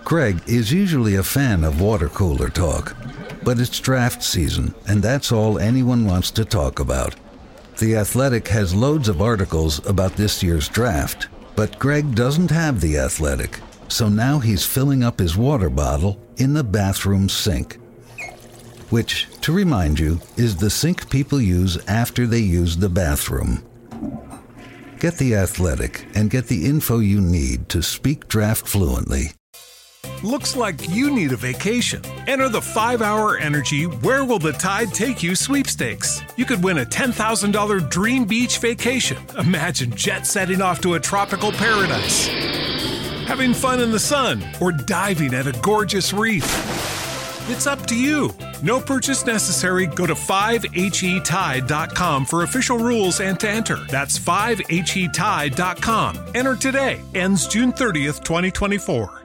Greg is usually a fan of water cooler talk, but it's draft season, and that's all anyone wants to talk about. The Athletic has loads of articles about this year's draft, but Greg doesn't have The Athletic, so now he's filling up his water bottle in the bathroom sink, which, to remind you, is the sink people use after they use the bathroom. Get The Athletic and get the info you need to speak draft fluently. Looks like you need a vacation. Enter the 5-Hour Energy Where Will the Tide Take You sweepstakes. You could win a $10,000 dream beach vacation. Imagine jet setting off to a tropical paradise, having fun in the sun, or diving at a gorgeous reef. It's up to you. No purchase necessary. Go to 5HETide.com for official rules and to enter. That's 5HETide.com. Enter today. Ends June 30th, 2024.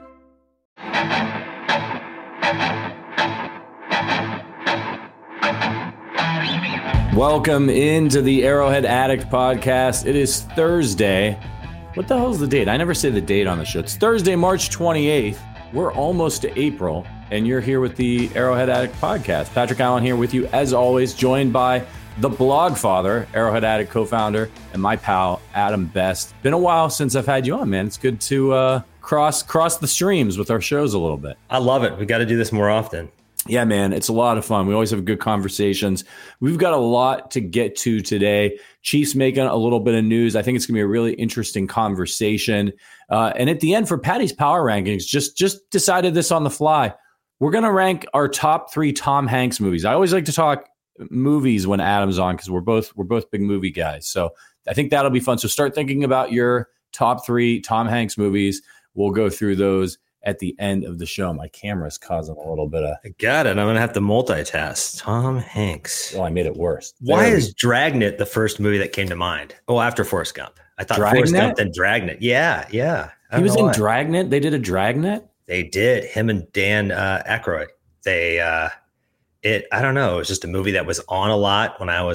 Welcome into the Arrowhead Addict podcast. It is Thursday. What the hell is the date? I never say the date on the show. It's Thursday, March 28th. We're almost to April, and you're here with the Arrowhead Addict podcast. Patrick Allen here with you, as always, joined by the blog father, Arrowhead Addict co-founder, and my pal, Adam Best. Been a while since I've had you on, man. It's good to cross the streams with our shows a little bit. I love it. We got to do this more often. Yeah, man, it's a lot of fun. We always have good conversations. We've got a lot to get to today. Chiefs making a little bit of news. I think it's going to be a really interesting conversation. And at the end, for Patty's Power Rankings, just decided this on the fly. We're going to rank our top 3 Tom Hanks movies. I always like to talk movies when Adam's on because we're both big movie guys. So I think that'll be fun. So start thinking about your top 3 Tom Hanks movies. We'll go through those at the end of the show. My camera's causing a little bit of... I got it. I'm going to have to multitask. Tom Hanks. Oh, I made it worse. Why is Dragnet the first movie that came to mind? Oh, after Forrest Gump. I thought Dragnet? Forrest Gump, then Dragnet. Yeah. He was in Dragnet? They did a Dragnet? They did. Him and Dan Aykroyd. I don't know. It was just a movie that was on a lot when I was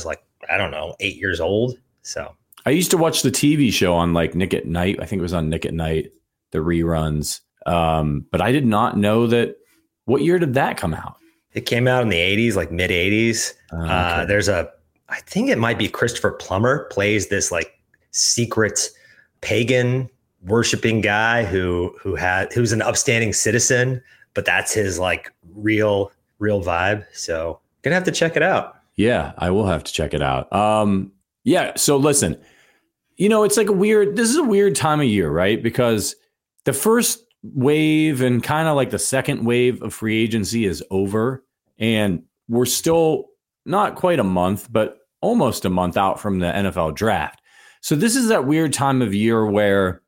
8 years old. So I used to watch the TV show on Nick at Night. I think it was on Nick at Night, the reruns. But I did not know that. What year did that come out? It came out in the 80s, mid 80s. Okay. I think it might be Christopher Plummer plays this secret pagan worshiping guy who's an upstanding citizen, but that's his real vibe. So gonna have to check it out. Yeah, I will have to check it out. Yeah. So listen, it's this is a weird time of year, right? Because the first wave and kind of the second wave of free agency is over, and we're still not quite a month, but almost a month out from the NFL draft. So this is that weird time of year where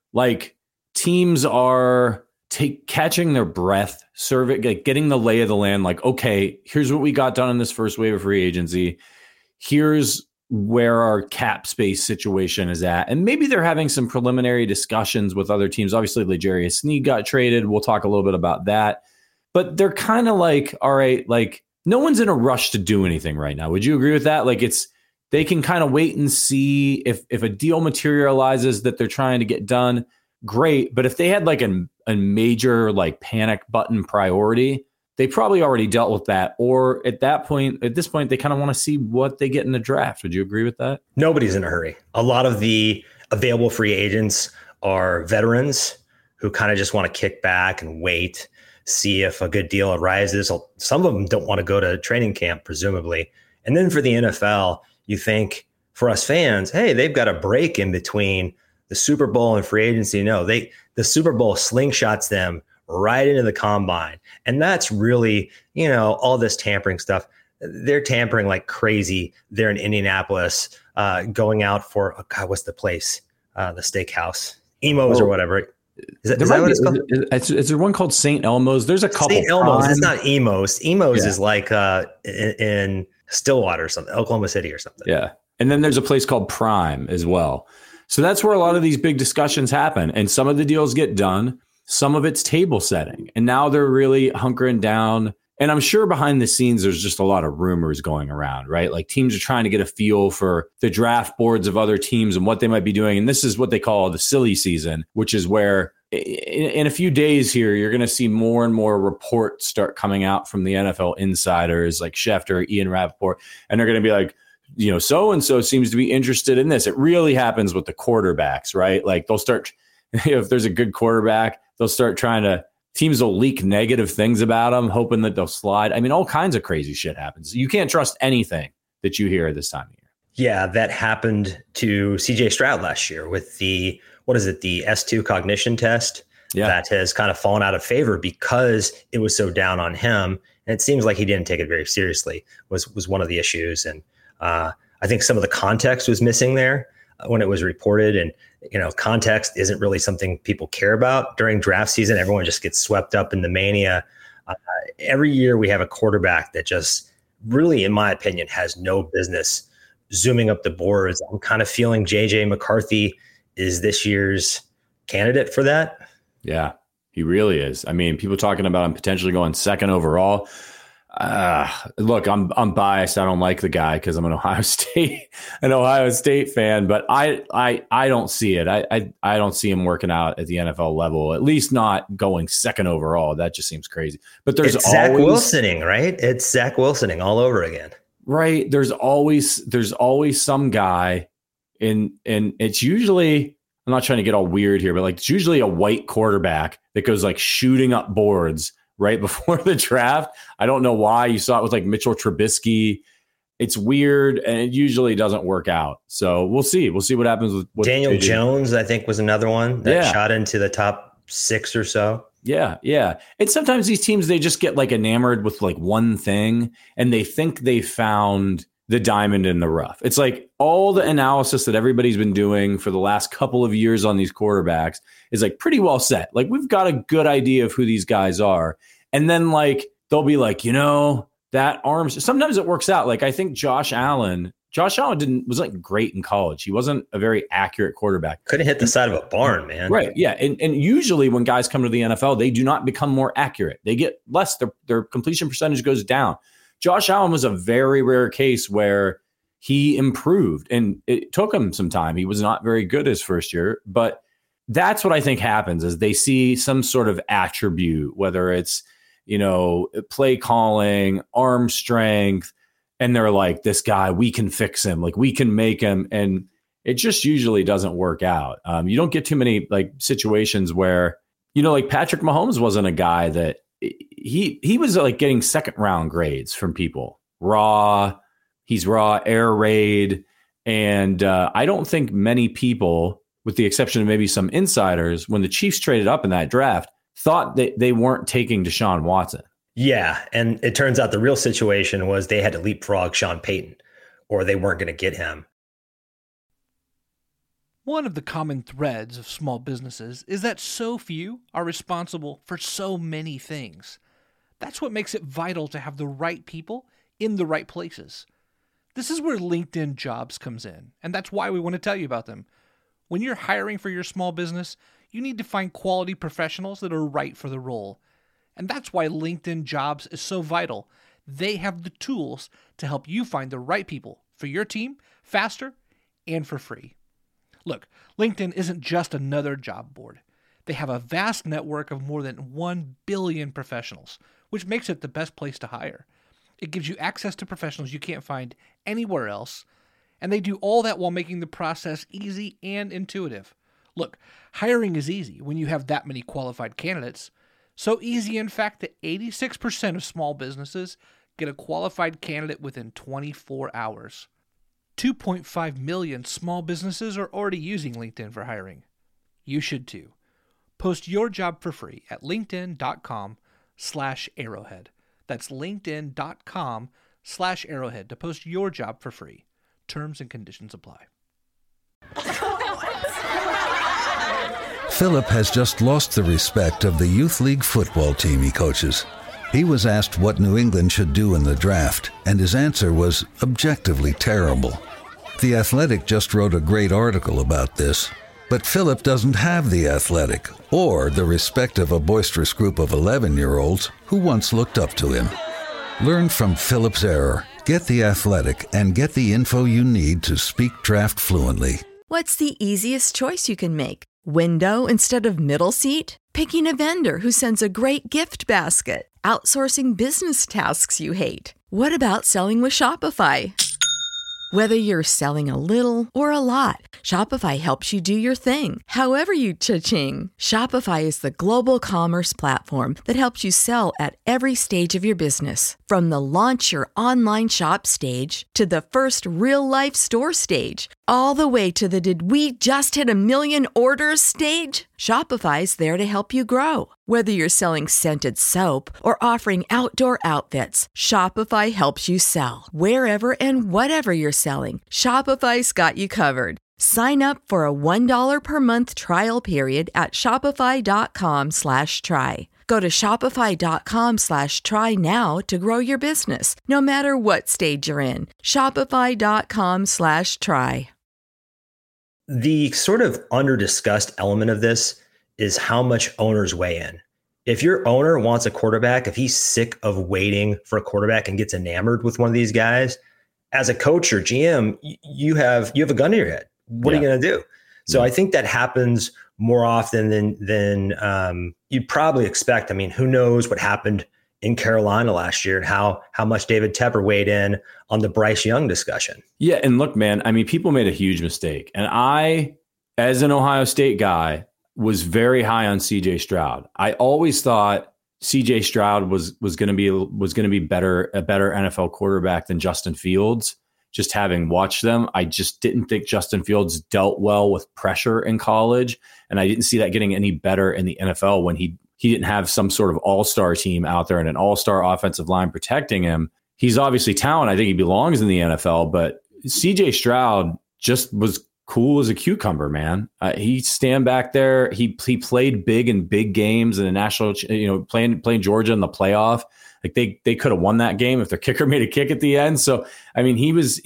teams are catching their breath, getting the lay of the land. Okay, here's what we got done in this first wave of free agency. Here's where our cap space situation is at. And maybe they're having some preliminary discussions with other teams. Obviously, L'Jarius Sneed got traded. We'll talk a little bit about that. But they're kind of all right, no one's in a rush to do anything right now. Would you agree with that? They can kind of wait and see if a deal materializes that they're trying to get done, great. But if they had a major panic button priority, they probably already dealt with that. Or at this point, they kind of want to see what they get in the draft. Would you agree with that? Nobody's in a hurry. A lot of the available free agents are veterans who kind of just want to kick back and wait, see if a good deal arises. Some of them don't want to go to training camp, presumably. And then for the NFL, you think for us fans, hey, they've got a break in between the Super Bowl and free agency. No, the Super Bowl slingshots them right into the combine. And that's really, all this tampering stuff. They're tampering like crazy. They're in Indianapolis, going out for, what's the place? The steakhouse, Emos or whatever. Is that what it's called? Is there one called St. Elmo's? There's a couple. St. Elmo's. It's not Emos. Emos is in Stillwater or something, Oklahoma City or something. Yeah. And then there's a place called Prime as well. So that's where a lot of these big discussions happen. And some of the deals get done. Some of it's table setting. And now they're really hunkering down. And I'm sure behind the scenes, there's just a lot of rumors going around, right? Teams are trying to get a feel for the draft boards of other teams and what they might be doing. And this is what they call the silly season, which is where in a few days here, you're going to see more and more reports start coming out from the NFL insiders like Schefter, Ian Rappaport, and they're going to be like, so-and-so seems to be interested in this. It really happens with the quarterbacks, right? Like they'll start, if there's a good quarterback, they'll start teams will leak negative things about them, hoping that they'll slide. I mean, all kinds of crazy shit happens. You can't trust anything that you hear this time of year. Yeah, that happened to CJ Stroud last year with the S2 cognition test that has kind of fallen out of favor because it was so down on him. And it seems like he didn't take it very seriously was one of the issues. And I think some of the context was missing there when it was reported. And, context isn't really something people care about during draft season. Everyone just gets swept up in the mania. Every year we have a quarterback that just really, in my opinion, has no business zooming up the boards. I'm kind of feeling JJ McCarthy is this year's candidate for that. Yeah, he really is. I mean, people talking about him potentially going second overall. Look, I'm biased. I don't like the guy because I'm an Ohio State fan, but I don't see it. I don't see him working out at the NFL level, at least not going second overall. That just seems crazy. But there's it's Zach Wilsoning, right? It's Zach Wilsoning all over again. Right. There's always some guy and it's usually, I'm not trying to get all weird here, but like it's usually a white quarterback that goes like shooting up boards right before the draft. I don't know why. You saw it with like Mitchell Trubisky. It's weird and it usually doesn't work out. So we'll see. We'll see what happens with Daniel Jones, I think, was another one that shot into the top 6 or so. Yeah. And sometimes these teams, they just get like enamored with like one thing and they think they found the diamond in the rough. It's like all the analysis that everybody's been doing for the last couple of years on these quarterbacks is like pretty well set. Like we've got a good idea of who these guys are. And then like, they'll be like, that arms, sometimes it works out. Like I think Josh Allen wasn't great in college. He wasn't a very accurate quarterback. Couldn't hit the side of a barn, man. Right. Yeah. And usually when guys come to the NFL, they do not become more accurate. They get less. Their completion percentage goes down. Josh Allen was a very rare case where he improved and it took him some time. He was not very good his first year, but that's what I think happens is they see some sort of attribute, whether it's, play calling, arm strength, and they're like, this guy, we can fix him. Like we can make him. And it just usually doesn't work out. You don't get too many like situations where, like Patrick Mahomes wasn't a guy that he was like getting second round grades from people. He's raw, air raid. And I don't think many people, with the exception of maybe some insiders, when the Chiefs traded up in that draft, thought that they weren't taking Deshaun Watson. Yeah, and it turns out the real situation was they had to leapfrog Sean Payton, or they weren't going to get him. One of the common threads of small businesses is that so few are responsible for so many things. That's what makes it vital to have the right people in the right places. This is where LinkedIn Jobs comes in, and that's why we want to tell you about them. When you're hiring for your small business, you need to find quality professionals that are right for the role. And that's why LinkedIn Jobs is so vital. They have the tools to help you find the right people for your team faster and for free. Look, LinkedIn isn't just another job board. They have a vast network of more than 1 billion professionals, which makes it the best place to hire. It gives you access to professionals you can't find anywhere else, and they do all that while making the process easy and intuitive. Look, hiring is easy when you have that many qualified candidates. So easy, in fact, that 86% of small businesses get a qualified candidate within 24 hours. 2.5 million small businesses are already using LinkedIn for hiring. You should too. Post your job for free at linkedin.com/arrowhead. That's linkedin.com/arrowhead to post your job for free. Terms and conditions apply. Philip has just lost the respect of the youth league football team he coaches. He was asked what New England should do in the draft, and his answer was objectively terrible. The Athletic just wrote a great article about this, but Philip doesn't have the Athletic or the respect of a boisterous group of 11-year-olds who once looked up to him. Learn from Philip's error. Get the Athletic and get the info you need to speak draft fluently. What's the easiest choice you can make? Window instead of middle seat? Picking a vendor who sends a great gift basket? Outsourcing business tasks you hate? What about selling with Shopify? Whether you're selling a little or a lot, Shopify helps you do your thing, however you cha-ching. Shopify is the global commerce platform that helps you sell at every stage of your business. From the launch your online shop stage to the first real-life store stage, all the way to the did we just hit a million orders stage. Shopify's there to help you grow. Whether you're selling scented soap or offering outdoor outfits, Shopify helps you sell. Wherever and whatever you're selling, Shopify's got you covered. Sign up for a $1 per month trial period at shopify.com/try. Go to shopify.com/try now to grow your business, no matter what stage you're in. Shopify.com/try. The sort of under-discussed element of this is how much owners weigh in. If your owner wants a quarterback, if he's sick of waiting for a quarterback and gets enamored with one of these guys, as a coach or GM, you have a gun to your head. What are you going to do? So I think that happens more often than you'd probably expect. I mean, who knows what happened in Carolina last year and how much David Tepper weighed in on the Bryce Young discussion. Yeah. And look, man, I mean, people made a huge mistake. And I, as an Ohio State guy, was very high on CJ Stroud. I always thought CJ Stroud was going to be a better NFL quarterback than Justin Fields. Just having watched them, I just didn't think Justin Fields dealt well with pressure in college. And I didn't see that getting any better in the NFL when he didn't have some sort of all-star team out there and an all-star offensive line protecting him. He's obviously talented. I think he belongs in the NFL, but CJ Stroud just was cool as a cucumber, man. He stand back there. He played big in big games in the national, playing Georgia in the playoff. Like they could have won that game if their kicker made a kick at the end. So, I mean, he was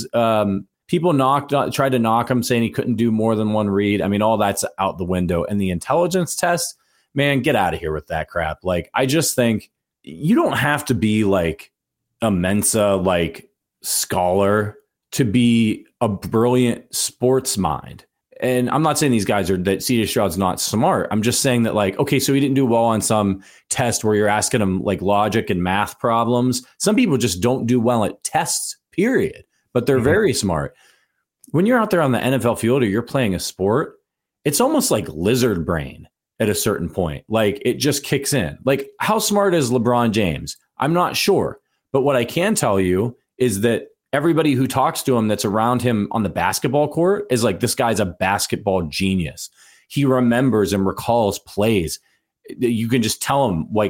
people tried to knock him saying he couldn't do more than one read. I mean, all that's out the window. And the intelligence test, man, get out of here with that crap. Like, I just think you don't have to be like a Mensa, like scholar to be a brilliant sports mind. And I'm not saying these guys that CJ Stroud's not smart. I'm just saying that, like, okay, so he didn't do well on some test where you're asking him like logic and math problems. Some people just don't do well at tests, period, but they're very smart. When you're out there on the NFL field or you're playing a sport, it's almost like lizard brain at a certain point. Like, it just kicks in. Like, how smart is LeBron James? I'm not sure. But what I can tell you is that everybody who talks to him that's around him on the basketball court is like, this guy's a basketball genius. He remembers and recalls plays. You can just tell him like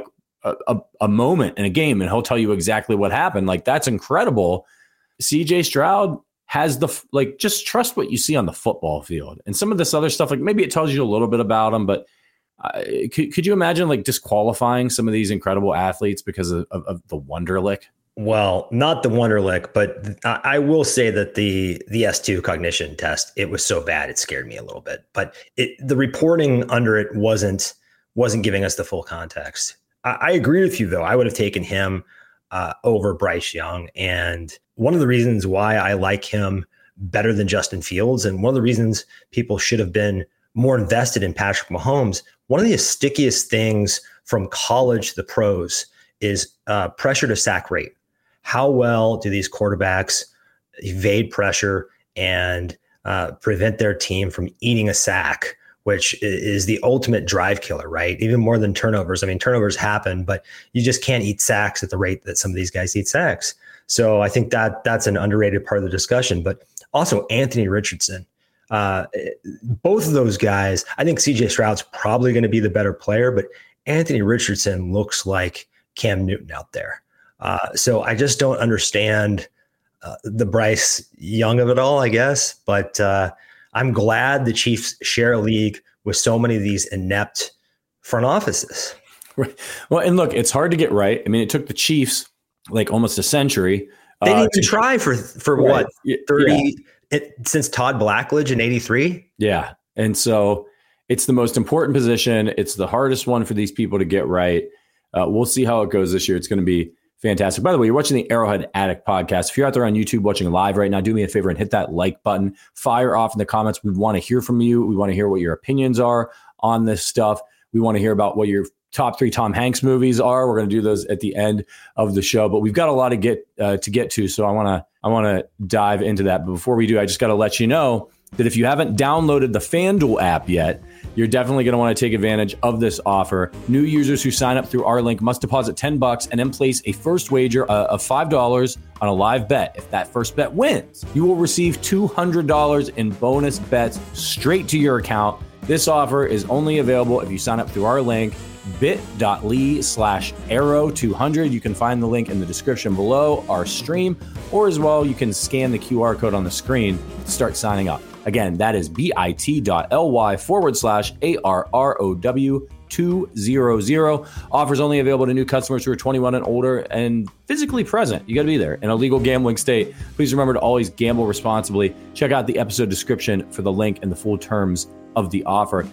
a moment in a game and he'll tell you exactly what happened. Like, that's incredible. CJ Stroud has just trust what you see on the football field. And some of this other stuff, like maybe it tells you a little bit about him, but could you imagine like disqualifying some of these incredible athletes because of the Wonderlic? Well, not the Wonderlic, but I will say that the S2 cognition test, it was so bad it scared me a little bit. But the reporting under it wasn't giving us the full context. I agree with you, though. I would have taken him over Bryce Young. And one of the reasons why I like him better than Justin Fields, and one of the reasons people should have been more invested in Patrick Mahomes, one of the stickiest things from college to the pros is pressure to sack rate. How well do these quarterbacks evade pressure and prevent their team from eating a sack, which is the ultimate drive killer, right? Even more than turnovers. I mean, turnovers happen, but you just can't eat sacks at the rate that some of these guys eat sacks. So I think that's an underrated part of the discussion. But also Anthony Richardson. Both of those guys, I think CJ Stroud's probably going to be the better player, but Anthony Richardson looks like Cam Newton out there. So I just don't understand the Bryce Young of it all, I guess. But I'm glad the Chiefs share a league with so many of these inept front offices. Well, and look, it's hard to get right. I mean, it took the Chiefs like almost a century. They didn't even try for right. What, 30 since Todd Blackledge in 83? Yeah. And so it's the most important position. It's the hardest one for these people to get right. We'll see how it goes this year. It's going to be Fantastic. By the way, you're watching the Arrowhead Addict podcast. If you're out there on YouTube watching live right now, do me a favor and hit that like button. Fire off in the comments. We want to hear from you. We want to hear what your opinions are on this stuff. We want to hear about what your top 3 Tom Hanks movies are. We're going to do those at the end of the show, but we've got a lot to get to. So I want to dive into that. But before we do, I just got to let you know that if you haven't downloaded the FanDuel app yet, you're definitely going to want to take advantage of this offer. New users who sign up through our link must deposit $10 and then place a first wager of $5 on a live bet. If that first bet wins, you will receive $200 in bonus bets straight to your account. This offer is only available if you sign up through our link, bit.ly/arrow200. You can find the link in the description below our stream, or as well, you can scan the QR code on the screen to start signing up. Again, that is bit.ly/ARROW200. Offers only available to new customers who are 21 and older and physically present. You got to be there in a legal gambling state. Please remember to always gamble responsibly. Check out the episode description for the link and the full terms of the offer.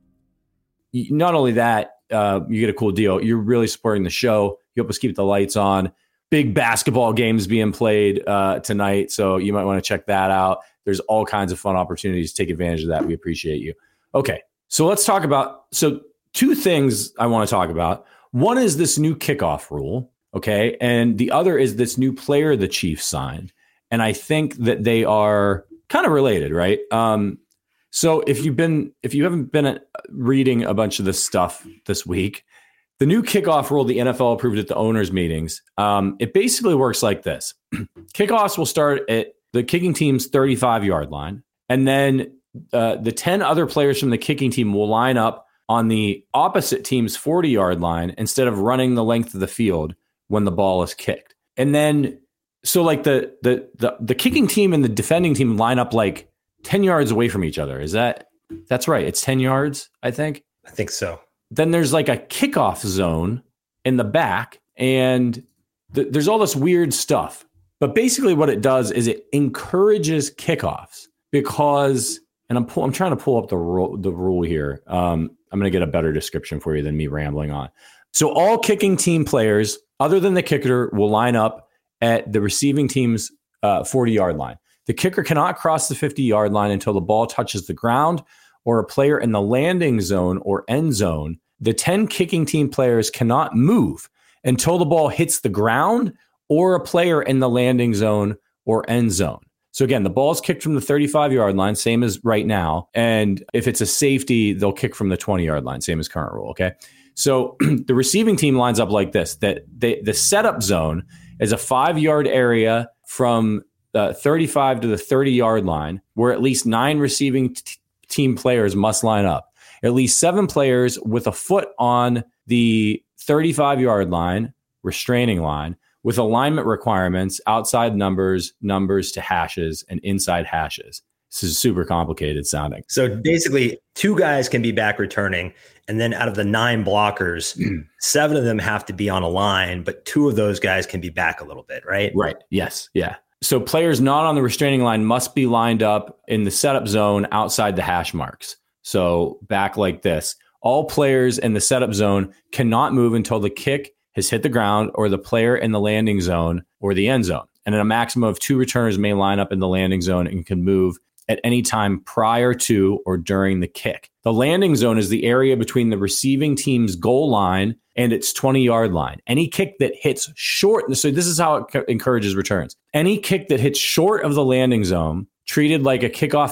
Not only that, you get a cool deal. You're really supporting the show. You help us keep the lights on. Big basketball games being played tonight, so you might want to check that out. There's all kinds of fun opportunities to take advantage of that. We appreciate you. Okay, so let's talk about, two things I want to talk about. One is this new kickoff rule, okay? And the other is this new player the Chiefs signed. And I think that they are kind of related, right? So if you haven't been reading a bunch of this stuff this week, the new kickoff rule the NFL approved at the owners' meetings, it basically works like this. Kickoffs will start at the kicking team's 35-yard line, and then the 10 other players from the kicking team will line up on the opposite team's 40-yard line instead of running the length of the field when the ball is kicked. And then, so like the kicking team and the defending team line up like 10 yards away from each other. That's right. It's 10 yards, I think. I think so. Then there's like a kickoff zone in the back, and there's all this weird stuff. But basically what it does is it encourages kickoffs because, and I'm trying to pull up the rule here. I'm going to get a better description for you than me rambling on. So all kicking team players, other than the kicker, will line up at the receiving team's 40-yard line. The kicker cannot cross the 50-yard line until the ball touches the ground or a player in the landing zone or end zone. The 10 kicking team players cannot move until the ball hits the ground or a player in the landing zone or end zone. So again, the ball is kicked from the 35-yard line, same as right now. And if it's a safety, they'll kick from the 20-yard line, same as current rule, okay? So the receiving team lines up like this, that the setup zone is a 5-yard area from 35 to the 30-yard line, where at least 9 receiving team players must line up. At least 7 players with a foot on the 35-yard line, restraining line, with alignment requirements, outside numbers to hashes, and inside hashes. This is super complicated sounding. So basically, 2 guys can be back returning, and then out of the 9 blockers, 7 of them have to be on a line, but 2 of those guys can be back a little bit, right? Right. Yes. Yeah. So players not on the restraining line must be lined up in the setup zone outside the hash marks. So back like this. All players in the setup zone cannot move until the kick has hit the ground or the player in the landing zone or the end zone. And then a maximum of 2 returners may line up in the landing zone and can move at any time prior to or during the kick. The landing zone is the area between the receiving team's goal line and its 20-yard line. Any kick that hits short, so this is how it encourages returns. Any kick that hits short of the landing zone is treated like a kickoff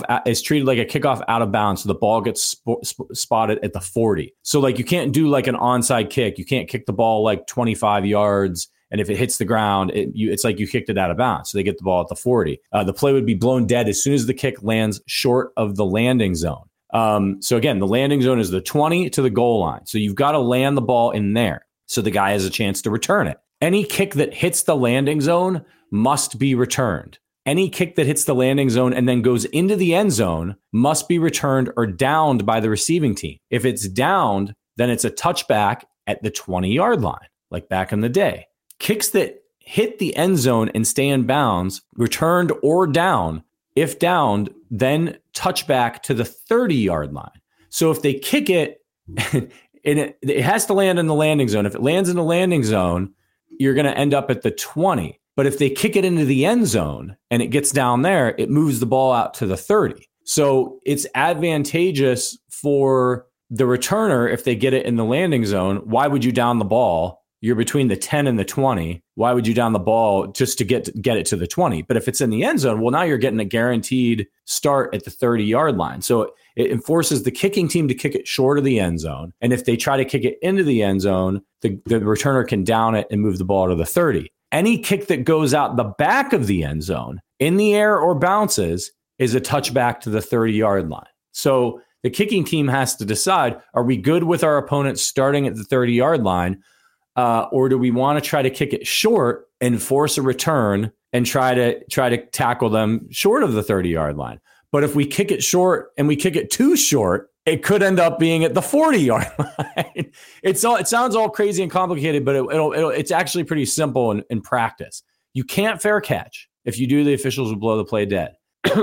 out of bounds. So the ball gets spotted at the 40. So like you can't do like an onside kick. You can't kick the ball like 25 yards. And if it hits the ground, it's like you kicked it out of bounds. So they get the ball at the 40. The play would be blown dead as soon as the kick lands short of the landing zone. So again, the landing zone is the 20 to the goal line. So you've got to land the ball in there so the guy has a chance to return it. Any kick that hits the landing zone must be returned. Any kick that hits the landing zone and then goes into the end zone must be returned or downed by the receiving team. If it's downed, then it's a touchback at the 20-yard line, like back in the day. Kicks that hit the end zone and stay in bounds, returned or down. If downed, then touchback to the 30-yard line. So if they kick it, and it has to land in the landing zone. If it lands in the landing zone, you're going to end up at the 20. But if they kick it into the end zone and it gets down there, it moves the ball out to the 30. So it's advantageous for the returner if they get it in the landing zone. Why would you down the ball? You're between the 10 and the 20. Why would you down the ball just to get it to the 20? But if it's in the end zone, well, now you're getting a guaranteed start at the 30-yard line. So it forces the kicking team to kick it short of the end zone. And if they try to kick it into the end zone, the returner can down it and move the ball to the 30. Any kick that goes out the back of the end zone in the air or bounces is a touchback to the 30-yard line. So the kicking team has to decide, are we good with our opponents starting at the 30-yard line? Or do we want to try to kick it short and force a return and try to tackle them short of the 30-yard line? But if we kick it short and we kick it too short, it could end up being at the 40-yard line. It sounds all crazy and complicated, but it's actually pretty simple in practice. You can't fair catch. If you do, the officials will blow the play dead.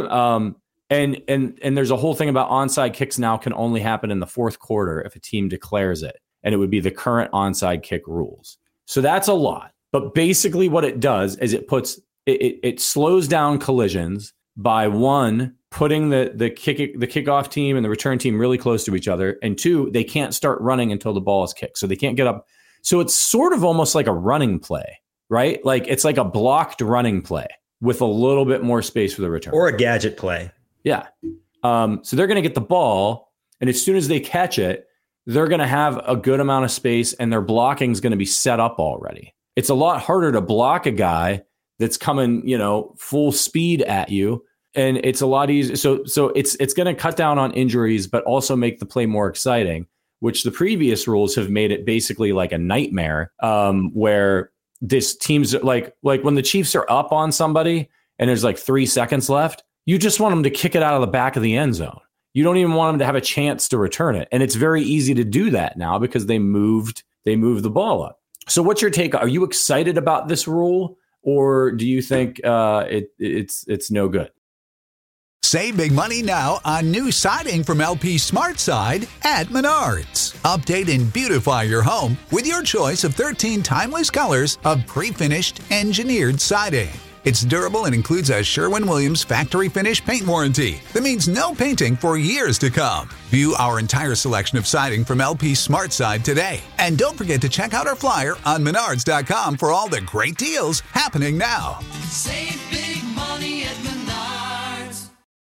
And there's a whole thing about onside kicks now can only happen in the fourth quarter if a team declares it. And it would be the current onside kick rules. So that's a lot. But basically what it does is it slows down collisions by, one, putting the kickoff team and the return team really close to each other. And two, they can't start running until the ball is kicked. So they can't get up. So it's sort of almost like a running play, right? Like it's like a blocked running play with a little bit more space for the return. Or a gadget play. Yeah. So they're going to get the ball. And as soon as they catch it, they're going to have a good amount of space and their blocking is going to be set up already. It's a lot harder to block a guy that's coming, full speed at you. And it's a lot easier. So it's going to cut down on injuries, but also make the play more exciting, which the previous rules have made it basically like a nightmare, where this team's like when the Chiefs are up on somebody and there's like 3 seconds left, you just want them to kick it out of the back of the end zone. You don't even want them to have a chance to return it. And it's very easy to do that now because they moved the ball up. So what's your take? Are you excited about this rule, or do you think it's no good? Save big money now on new siding from LP SmartSide at Menards. Update and beautify your home with your choice of 13 timeless colors of pre-finished engineered siding. It's durable and includes a Sherwin-Williams factory finish paint warranty that means no painting for years to come. View our entire selection of siding from LP SmartSide today. And don't forget to check out our flyer on Menards.com for all the great deals happening now. Save big money at Menards.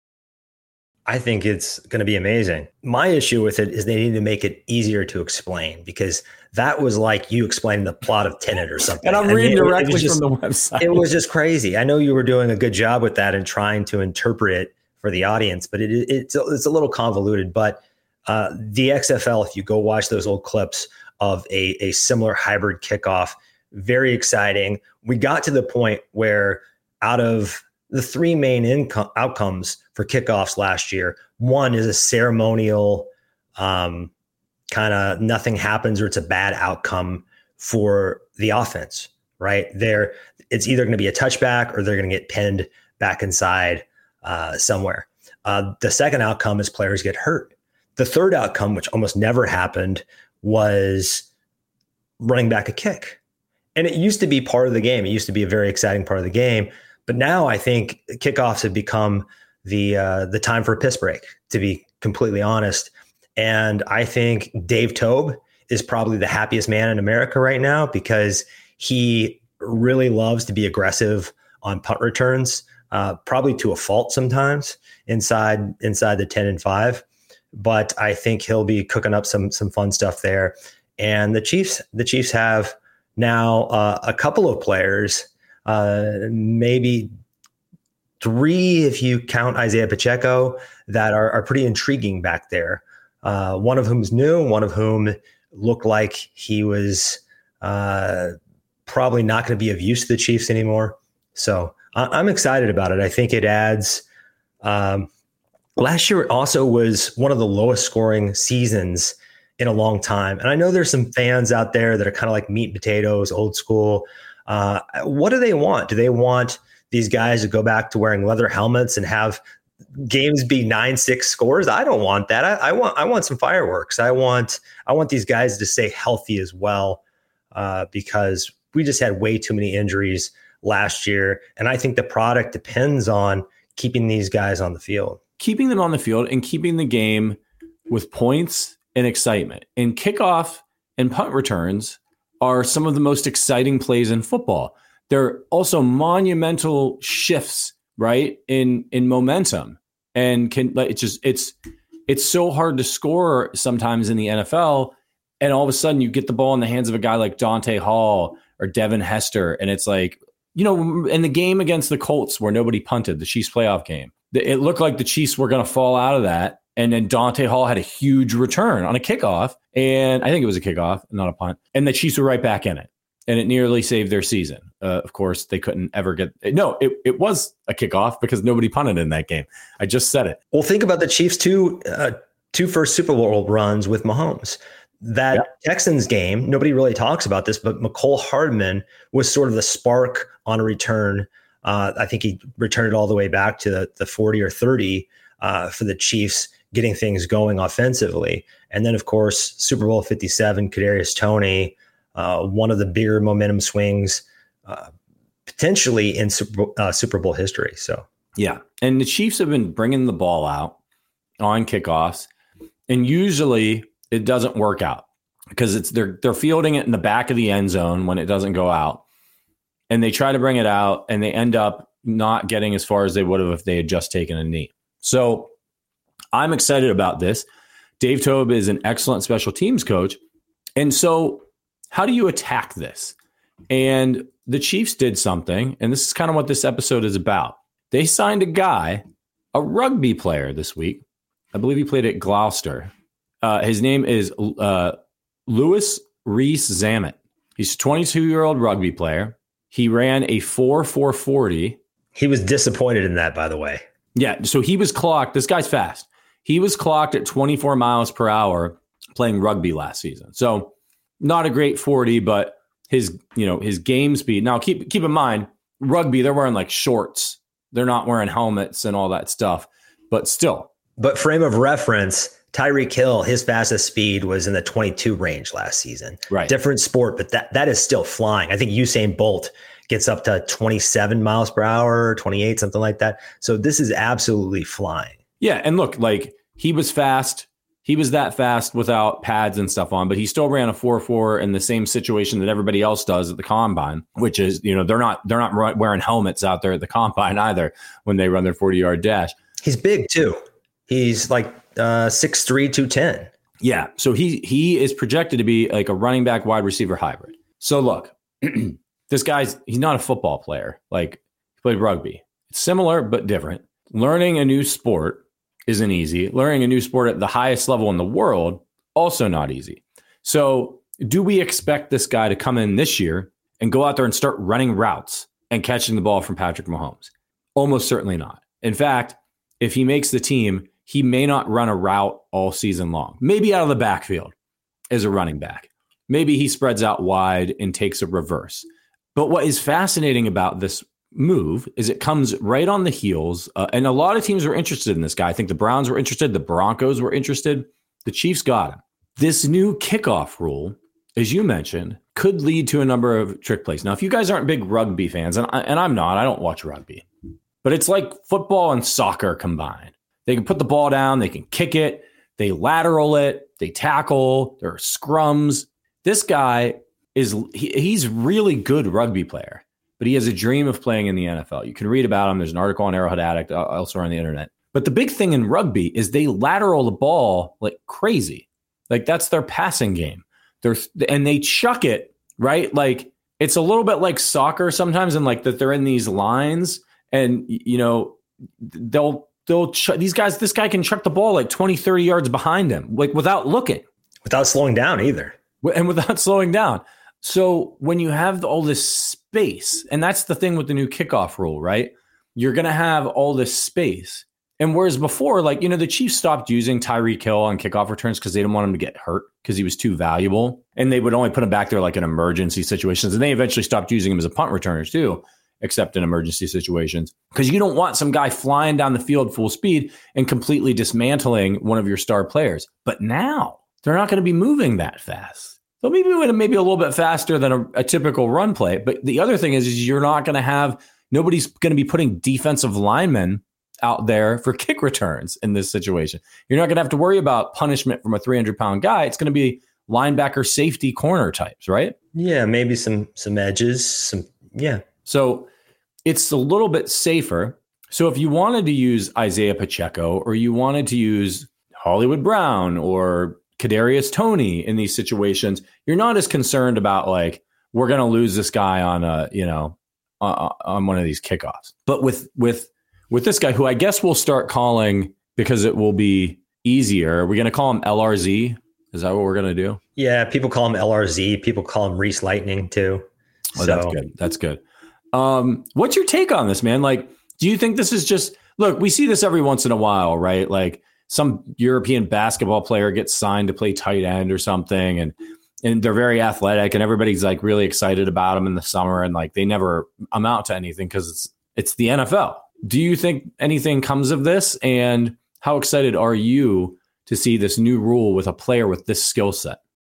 I think it's going to be amazing. My issue with it is they need to make it easier to explain, because that was like you explaining the plot of Tenet or something. And I'm reading directly from the website. It was just crazy. I know you were doing a good job with that and trying to interpret it for the audience, but it's a little convoluted. But the XFL, if you go watch those old clips of a similar hybrid kickoff, very exciting. We got to the point where out of the three main outcomes for kickoffs last year, one is a ceremonial kind of nothing happens, or it's a bad outcome for the offense, right? It's either going to be a touchback or they're going to get pinned back inside somewhere. The second outcome is players get hurt. The third outcome, which almost never happened, was running back a kick. And it used to be part of the game. It used to be a very exciting part of the game. But now I think kickoffs have become the time for a piss break, to be completely honest. And I think Dave Toub is probably the happiest man in America right now, because he really loves to be aggressive on punt returns, probably to a fault sometimes inside the 10 and 5. But I think he'll be cooking up some fun stuff there. And the Chiefs have now a couple of players, maybe 3 if you count Isaiah Pacheco, that are pretty intriguing back there. One of whom's new, one of whom looked like he was probably not going to be of use to the Chiefs anymore. So I'm excited about it. I think it adds. Last year also was one of the lowest scoring seasons in a long time. And I know there's some fans out there that are kind of like meat and potatoes, old school. What do they want? Do they want these guys to go back to wearing leather helmets and have games be 9-6 scores? I don't want that. I want some fireworks. I want these guys to stay healthy as well, because we just had way too many injuries last year. And I think the product depends on keeping these guys on the field. Keeping them on the field and keeping the game with points and excitement. And kickoff and punt returns are some of the most exciting plays in football. They're also monumental shifts, right, in momentum. And it's so hard to score sometimes in the NFL. And all of a sudden you get the ball in the hands of a guy like Dante Hall or Devin Hester. And it's like, in the game against the Colts where nobody punted, the Chiefs playoff game, it looked like the Chiefs were going to fall out of that. And then Dante Hall had a huge return on a kickoff. And I think it was a kickoff, not a punt. And the Chiefs were right back in it. And it nearly saved their season. Of course, they couldn't ever get – no, it was a kickoff because nobody punted in that game. I just said it. Well, think about the Chiefs' two first Super Bowl runs with Mahomes. That Texans game, nobody really talks about this, but McCole Hardman was sort of the spark on a return. I think he returned it all the way back to the 40 or 30 for the Chiefs, getting things going offensively. And then, of course, Super Bowl 57, Kadarius Toney, one of the bigger momentum swings potentially in Super Bowl history. So, yeah. And the Chiefs have been bringing the ball out on kickoffs, and usually it doesn't work out because they're fielding it in the back of the end zone when it doesn't go out, and they try to bring it out and they end up not getting as far as they would have if they had just taken a knee. So I'm excited about this. Dave Toub is an excellent special teams coach. And so how do you attack this? And the Chiefs did something, and this is kind of what this episode is about. They signed a guy, a rugby player this week. I believe he played at Gloucester. His name is Louis Rees-Zammit. He's a 22-year-old rugby player. He ran a 4.40. He was disappointed in that, by the way. Yeah, so he was clocked. This guy's fast. He was clocked at 24 miles per hour playing rugby last season. So not a great 40, but his game speed. Now keep in mind, rugby, they're wearing like shorts. They're not wearing helmets and all that stuff, but still. But frame of reference, Tyreek Hill, his fastest speed was in the 22 range last season. Right. Different sport, but that is still flying. I think Usain Bolt gets up to 27 miles per hour, 28, something like that. So this is absolutely flying. Yeah. And look, like he was fast. He was that fast without pads and stuff on, but he still ran a 4.4 in the same situation that everybody else does at the combine, which is, they're not wearing helmets out there at the combine either when they run their 40-yard dash. He's big too. He's like 6'3", 210. Yeah. So he is projected to be like a running back wide receiver hybrid. So look, this he's not a football player. Like he played rugby. It's similar, but different. Learning a new sport isn't easy. Learning a new sport at the highest level in the world, also not easy. So do we expect this guy to come in this year and go out there and start running routes and catching the ball from Patrick Mahomes? Almost certainly not. In fact, if he makes the team, he may not run a route all season long. Maybe out of the backfield as a running back. Maybe he spreads out wide and takes a reverse. But what is fascinating about this move is it comes right on the heels. And a lot of teams were interested in this guy. I think the Browns were interested. The Broncos were interested. The Chiefs got him. This new kickoff rule, as you mentioned, could lead to a number of trick plays. Now, if you guys aren't big rugby fans, and I'm not, I don't watch rugby, but it's like football and soccer combined. They can put the ball down. They can kick it. They lateral it. They tackle. There are scrums. This guy he's really good rugby player, but he has a dream of playing in the NFL. You can read about him. There's an article on Arrowhead Addict elsewhere on the internet. But the big thing in rugby is they lateral the ball like crazy. Like that's their passing game. And they chuck it, right? Like it's a little bit like soccer sometimes, and like that they're in these lines, and these guys, this guy can chuck the ball like 20, 30 yards behind him, like without looking. Without slowing down either. And without slowing down. So when you have all this space, and that's the thing with the new kickoff rule, right? You're going to have all this space. And whereas before, like, the Chiefs stopped using Tyreek Hill on kickoff returns because they didn't want him to get hurt because he was too valuable. And they would only put him back there like in emergency situations. And they eventually stopped using him as a punt returner too, except in emergency situations. Because you don't want some guy flying down the field full speed and completely dismantling one of your star players. But now they're not going to be moving that fast. they'll maybe win it maybe a little bit faster than a typical run play. But the other thing is you're not going to have, nobody's going to be putting defensive linemen out there for kick returns in this situation. You're not going to have to worry about punishment from a 300-pound guy. It's going to be linebacker, safety, corner types, right? Yeah, maybe some edges, So it's a little bit safer. So if you wanted to use Isaiah Pacheco, or you wanted to use Hollywood Brown or Kadarius Toney in these situations, you're not as concerned about like, we're going to lose this guy on on one of these kickoffs. But with this guy, who I guess we'll start calling, because it will be easier, we're going to call him LRZ. Is that what we're going to do? Yeah, people call him LRZ. People call him Reese Lightning too. Oh, that's good. That's good. What's your take on this, man? Like, do you think this is just, look, we see this every once in a while, right? Like some European basketball player gets signed to play tight end or something, and they're very athletic, and everybody's like really excited about them in the summer, and like they never amount to anything because it's the NFL. Do you think anything comes of this? And how excited are you to see this new rule with a player with this skill set?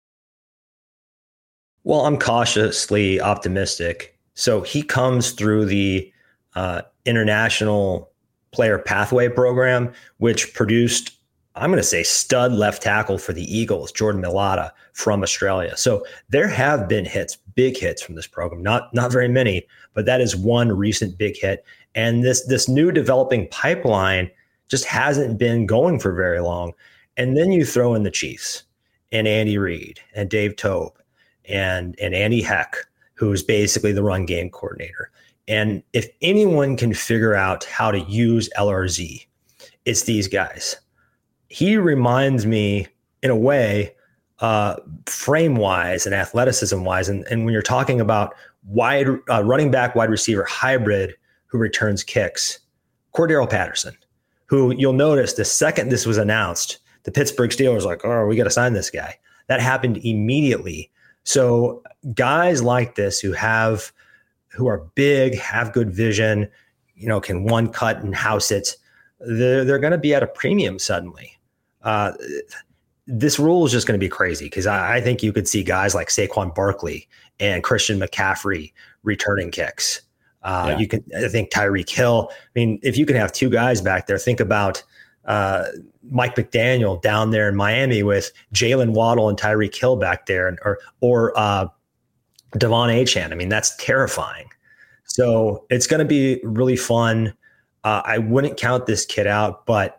Well, I'm cautiously optimistic. So he comes through the International Player Pathway Program, which produced, I'm going to say, stud left tackle for the Eagles, Jordan Mailata from Australia. So there have been hits, big hits from this program, not very many, but that is one recent big hit. And this new developing pipeline just hasn't been going for very long. And then you throw in the Chiefs and Andy Reid and Dave Toub and Andy Heck, who's basically the run game coordinator. And if anyone can figure out how to use LRZ, it's these guys. He reminds me, in a way, frame-wise and athleticism-wise, and when you're talking about running back, wide receiver hybrid who returns kicks, Cordero Patterson, who you'll notice the second this was announced, the Pittsburgh Steelers were like, oh, we got to sign this guy. That happened immediately. So guys like this who are big, have good vision, can one cut and house it, they're going to be at a premium suddenly. This rule is just going to be crazy because I think you could see guys like Saquon Barkley and Christian McCaffrey returning kicks. I think Tyreek Hill. I mean, if you can have two guys back there, think about Mike McDaniel down there in Miami with Jalen Waddle and Tyreek Hill back there, or Devon Achane. I mean, that's terrifying. So it's going to be really fun. I wouldn't count this kid out, but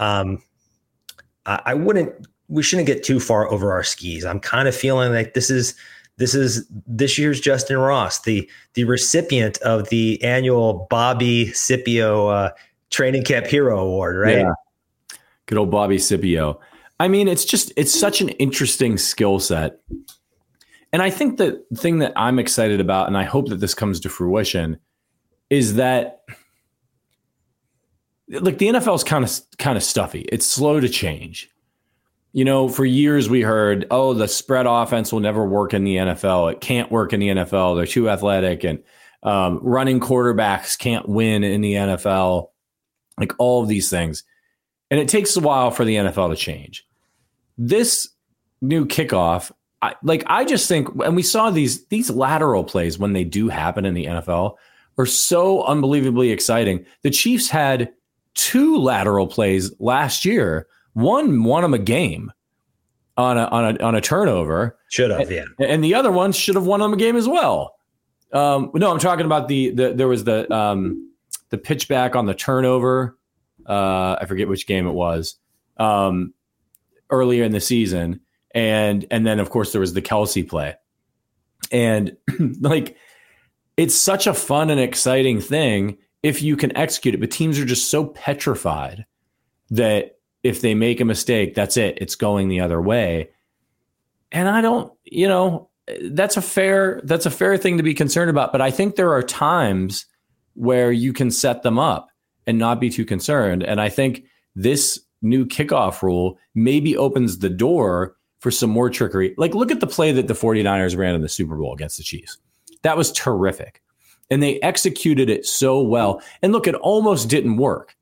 we shouldn't get too far over our skis. I'm kind of feeling like this is this year's Justin Ross, the recipient of the annual Bobby Scipio Training Camp Hero Award, right? Yeah. Good old Bobby Scipio. I mean, it's such an interesting skill set. And I think the thing that I'm excited about, and I hope that this comes to fruition, is that like the NFL is kind of stuffy. It's slow to change. For years we heard, the spread offense will never work in the NFL. It can't work in the NFL. They're too athletic, and running quarterbacks can't win in the NFL. Like all of these things. And it takes a while for the NFL to change. This new kickoff, I just think, and we saw these lateral plays when they do happen in the NFL are so unbelievably exciting. The Chiefs had 2 lateral plays last year. One won them a game on a turnover. Should have, yeah. And the other one should have won them a game as well. No, I'm talking about there was the pitch back on the turnover. I forget which game it was earlier in the season. And then, of course, there was the Kelsey play. And like, it's such a fun and exciting thing if you can execute it. But teams are just so petrified that if they make a mistake, that's it. It's going the other way. And I don't, that's a fair thing to be concerned about. But I think there are times where you can set them up and not be too concerned. And I think this new kickoff rule maybe opens the door for some more trickery. Like, look at the play that the 49ers ran in the Super Bowl against the Chiefs. That was terrific. And they executed it so well. And look, it almost didn't work.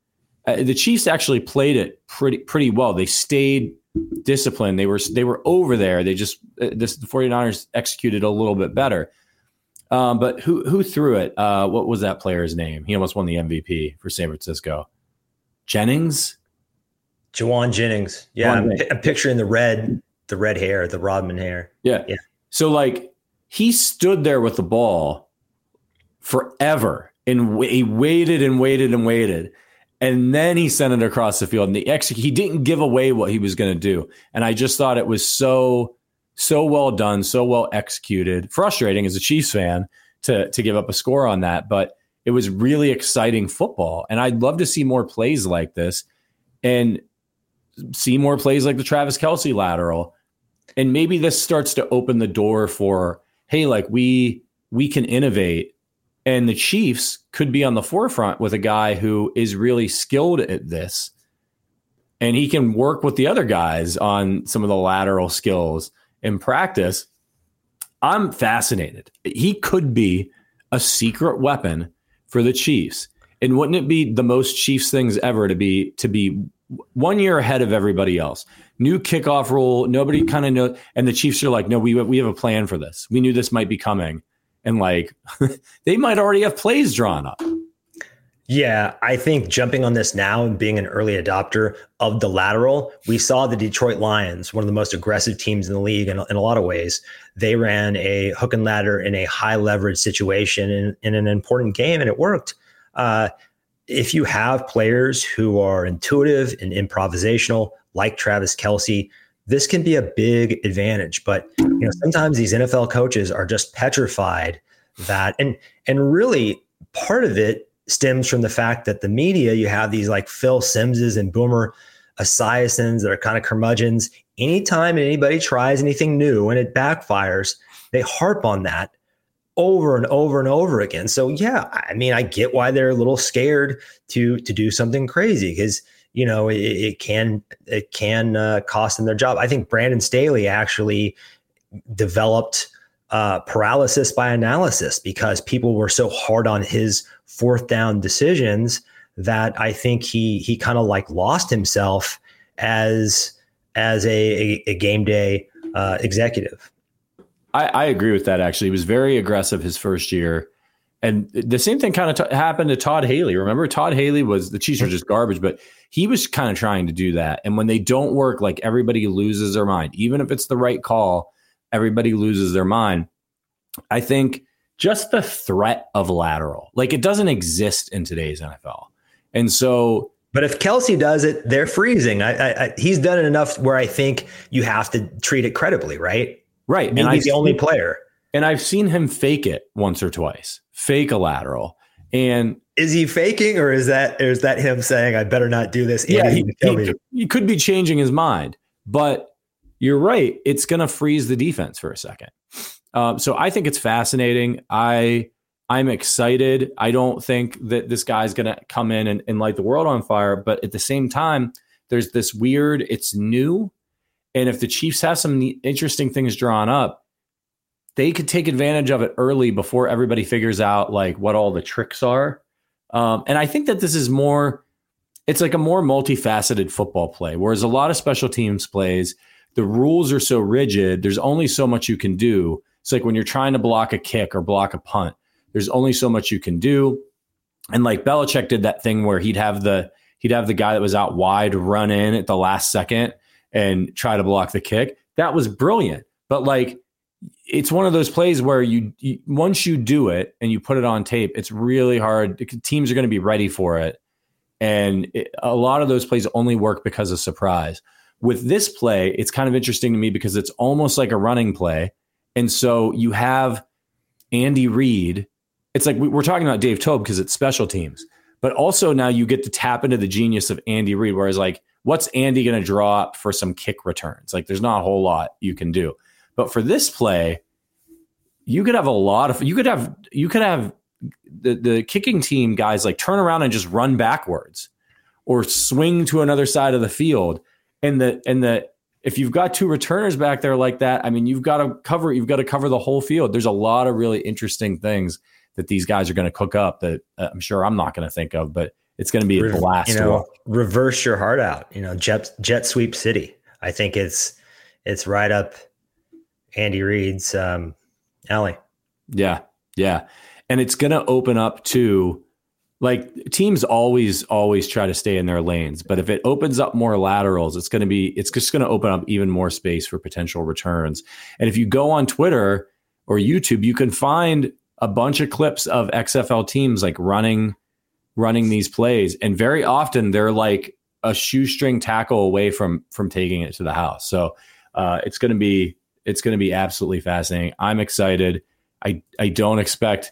The Chiefs actually played it pretty well. They stayed disciplined. They were over there. They just the 49ers executed a little bit better. But who threw it? What was that player's name? He almost won the MVP for San Francisco. Jennings? Jawan Jennings. Yeah, I'm picturing the red hair, the Rodman hair. Yeah. So like he stood there with the ball forever and he waited and waited and waited. And then he sent it across the field, and he didn't give away what he was going to do. And I just thought it was so well done, so well executed. Frustrating as a Chiefs fan to give up a score on that, but it was really exciting football. And I'd love to see more plays like this, and see more plays like the Travis Kelce lateral. And maybe this starts to open the door for, hey, like we can innovate. And the Chiefs could be on the forefront with a guy who is really skilled at this. And he can work with the other guys on some of the lateral skills in practice. I'm fascinated. He could be a secret weapon for the Chiefs. And wouldn't it be the most Chiefs things ever to be 1 year ahead of everybody else? New kickoff rule. Nobody kind of knows. And the Chiefs are like, no, we have a plan for this. We knew this might be coming. And like, they might already have plays drawn up. Yeah, I think jumping on this now and being an early adopter of the lateral, we saw the Detroit Lions, one of the most aggressive teams in the league in a lot of ways. They ran a hook and ladder in a high leverage situation in an important game, and it worked. If you have players who are intuitive and improvisational, like Travis Kelce, this can be a big advantage. But sometimes these NFL coaches are just petrified that, and really part of it stems from the fact that the media, you have these like Phil Simmses and Boomer Esiasons that are kind of curmudgeons. Anytime anybody tries anything new and it backfires, they harp on that over and over and over again. So yeah, I mean, I get why they're a little scared to do something crazy, because it can cost them their job. I think Brandon Staley actually developed paralysis by analysis because people were so hard on his fourth down decisions that I think he kind of like lost himself as a game day executive. I agree with that. Actually, he was very aggressive his first year. And the same thing kind of happened to Todd Haley. Remember, Todd Haley the Chiefs are just garbage, but he was kind of trying to do that. And when they don't work, like everybody loses their mind. Even if it's the right call, everybody loses their mind. I think just the threat of lateral, like it doesn't exist in today's NFL. And so, but if Kelce does it, they're freezing. He's done it enough where I think you have to treat it credibly, right? Right. Maybe the only player. And I've seen him fake it once or twice, fake a lateral. And is he faking, or is that him saying, I better not do this? Yeah, he could be changing his mind, but you're right. It's going to freeze the defense for a second. So I think it's fascinating. I'm excited. I don't think that this guy's going to come in and light the world on fire, but at the same time, there's this weird, it's new. And if the Chiefs have some interesting things drawn up, they could take advantage of it early before everybody figures out like what all the tricks are. And I think that this is it's like a more multifaceted football play, whereas a lot of special teams plays, the rules are so rigid. There's only so much you can do. It's like when you're trying to block a kick or block a punt, there's only so much you can do. And like Belichick did that thing where he'd have the guy that was out wide run in at the last second and try to block the kick. That was brilliant. But like, it's one of those plays where you once you do it and you put it on tape, it's really hard. Teams are going to be ready for it. And a lot of those plays only work because of surprise. With this play, it's kind of interesting to me because it's almost like a running play. And so you have Andy Reid. It's like we're talking about Dave Toub because it's special teams. But also now you get to tap into the genius of Andy Reid, whereas like, what's Andy going to draw up for some kick returns? Like there's not a whole lot you can do. But for this play, you could have the kicking team guys like turn around and just run backwards or swing to another side of the field. And if you've got two returners back there like that, I mean, you've got to cover the whole field. There's a lot of really interesting things that these guys are going to cook up that I'm sure I'm not going to think of, but It's going to be a blast to watch. Reverse your heart out. Jet sweep city. I think it's right up Andy Reid's alley. Yeah, and it's going to open up to, like, teams always try to stay in their lanes, but if it opens up more laterals, it's just going to open up even more space for potential returns. And if you go on Twitter or YouTube, you can find a bunch of clips of XFL teams like running these plays, and very often they're like a shoestring tackle away from taking it to the house. So it's going to be absolutely fascinating. I'm excited. I don't expect,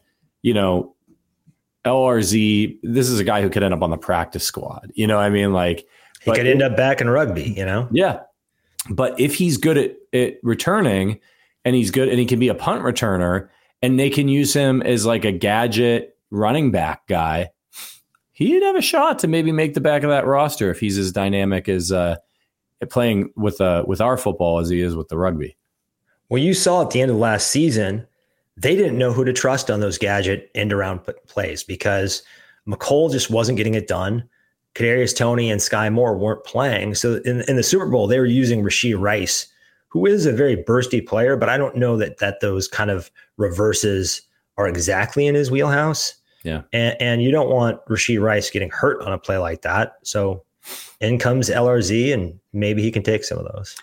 LRZ. This is a guy who could end up on the practice squad. You know what I mean? Like, he could end up back in rugby. Yeah, but if he's good at returning, and he's good, and he can be a punt returner, and they can use him as like a gadget running back guy, he'd have a shot to maybe make the back of that roster if he's as dynamic as playing with our football as he is with the rugby. Well, you saw at the end of last season, they didn't know who to trust on those gadget end around plays because McColl just wasn't getting it done. Kadarius Toney and Sky Moore weren't playing. So in the Super Bowl, they were using Rashee Rice, who is a very bursty player, but I don't know that those kind of reverses are exactly in his wheelhouse. Yeah. And you don't want Rashee Rice getting hurt on a play like that. So in comes LRZ, and maybe he can take some of those.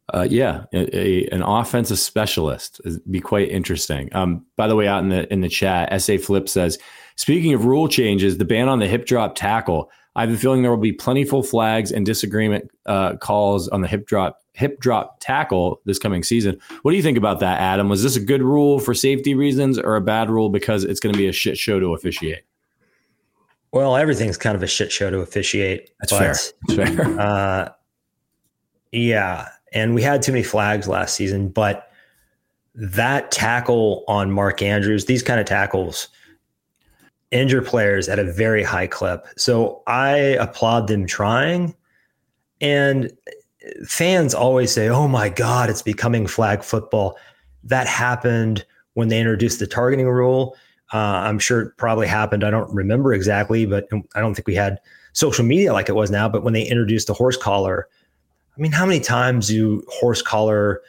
An offensive specialist would be quite interesting. By the way, out in the chat, SA Flip says, speaking of rule changes, the ban on the hip drop tackle, I have a feeling there will be plentiful flags and disagreement calls on the hip drop tackle this coming season. What do you think about that, Adam? Was this a good rule for safety reasons or a bad rule because it's going to be a shit show to officiate? Well, everything's kind of a shit show to officiate. That's fair. Yeah. And we had too many flags last season, but that tackle on Mark Andrews, these kind of tackles injure players at a very high clip. So I applaud them trying. And fans always say, oh my God, it's becoming flag football. That happened when they introduced the targeting rule. I'm sure it probably happened. I don't remember exactly, but I don't think we had social media like it was now. But when they introduced the horse collar, I mean, how many times do horse collar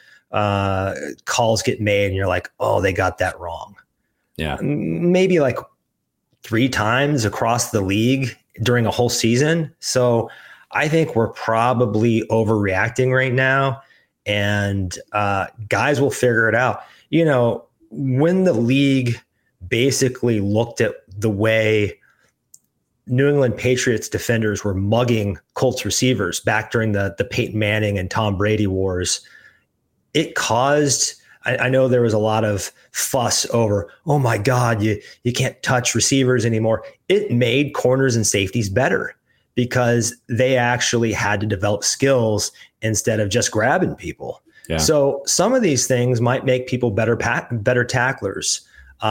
calls get made and you're like, oh, they got that wrong? Yeah. Maybe like 3 times across the league during a whole season. So I think we're probably overreacting right now, and guys will figure it out. When the league basically looked at the way New England Patriots defenders were mugging Colts receivers back during the Peyton Manning and Tom Brady wars, it caused, I know there was a lot of fuss over, oh my God, you can't touch receivers anymore. It made corners and safeties better because they actually had to develop skills instead of just grabbing people. Yeah. So some of these things might make people better tacklers,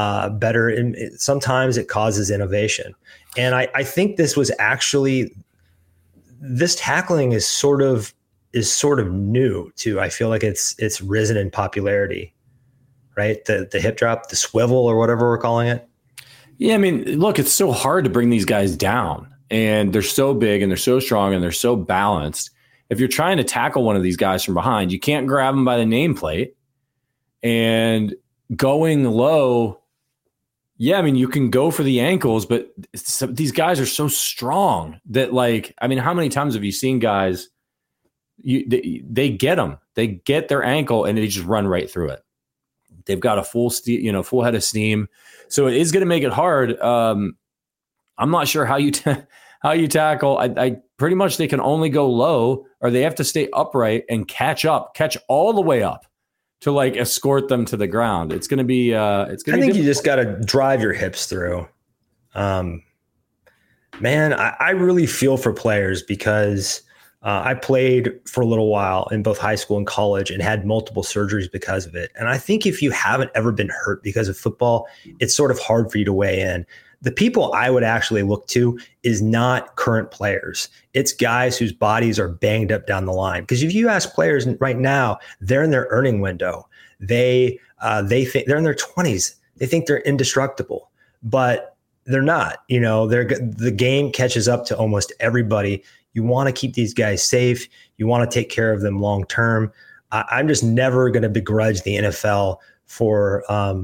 sometimes it causes innovation. And I think this tackling is sort of new too. I feel like it's risen in popularity, right? The hip drop, the swivel, or whatever we're calling it. Yeah. I mean, look, it's so hard to bring these guys down, and they're so big and they're so strong and they're so balanced. If you're trying to tackle one of these guys from behind, you can't grab them by the nameplate, and going low. Yeah, I mean, you can go for the ankles, but these guys are so strong that, like, I mean, how many times have you seen guys, they get them, they get their ankle and they just run right through it. They've got a full head of steam. So it is going to make it hard. I'm not sure how you tackle. I pretty much, they can only go low, or they have to stay upright and catch all the way up to like escort them to the ground. It's going to be, I think you just got to drive your hips through. Man, I really feel for players because I played for a little while in both high school and college and had multiple surgeries because of it. And I think if you haven't ever been hurt because of football, it's sort of hard for you to weigh in. The people I would actually look to is not current players. It's guys whose bodies are banged up down the line. Because if you ask players right now, they're in their earning window. They think they're in their 20s. They think they're indestructible, but they're not. The game catches up to almost everybody. You want to keep these guys safe. You want to take care of them long term. I'm just never going to begrudge the NFL for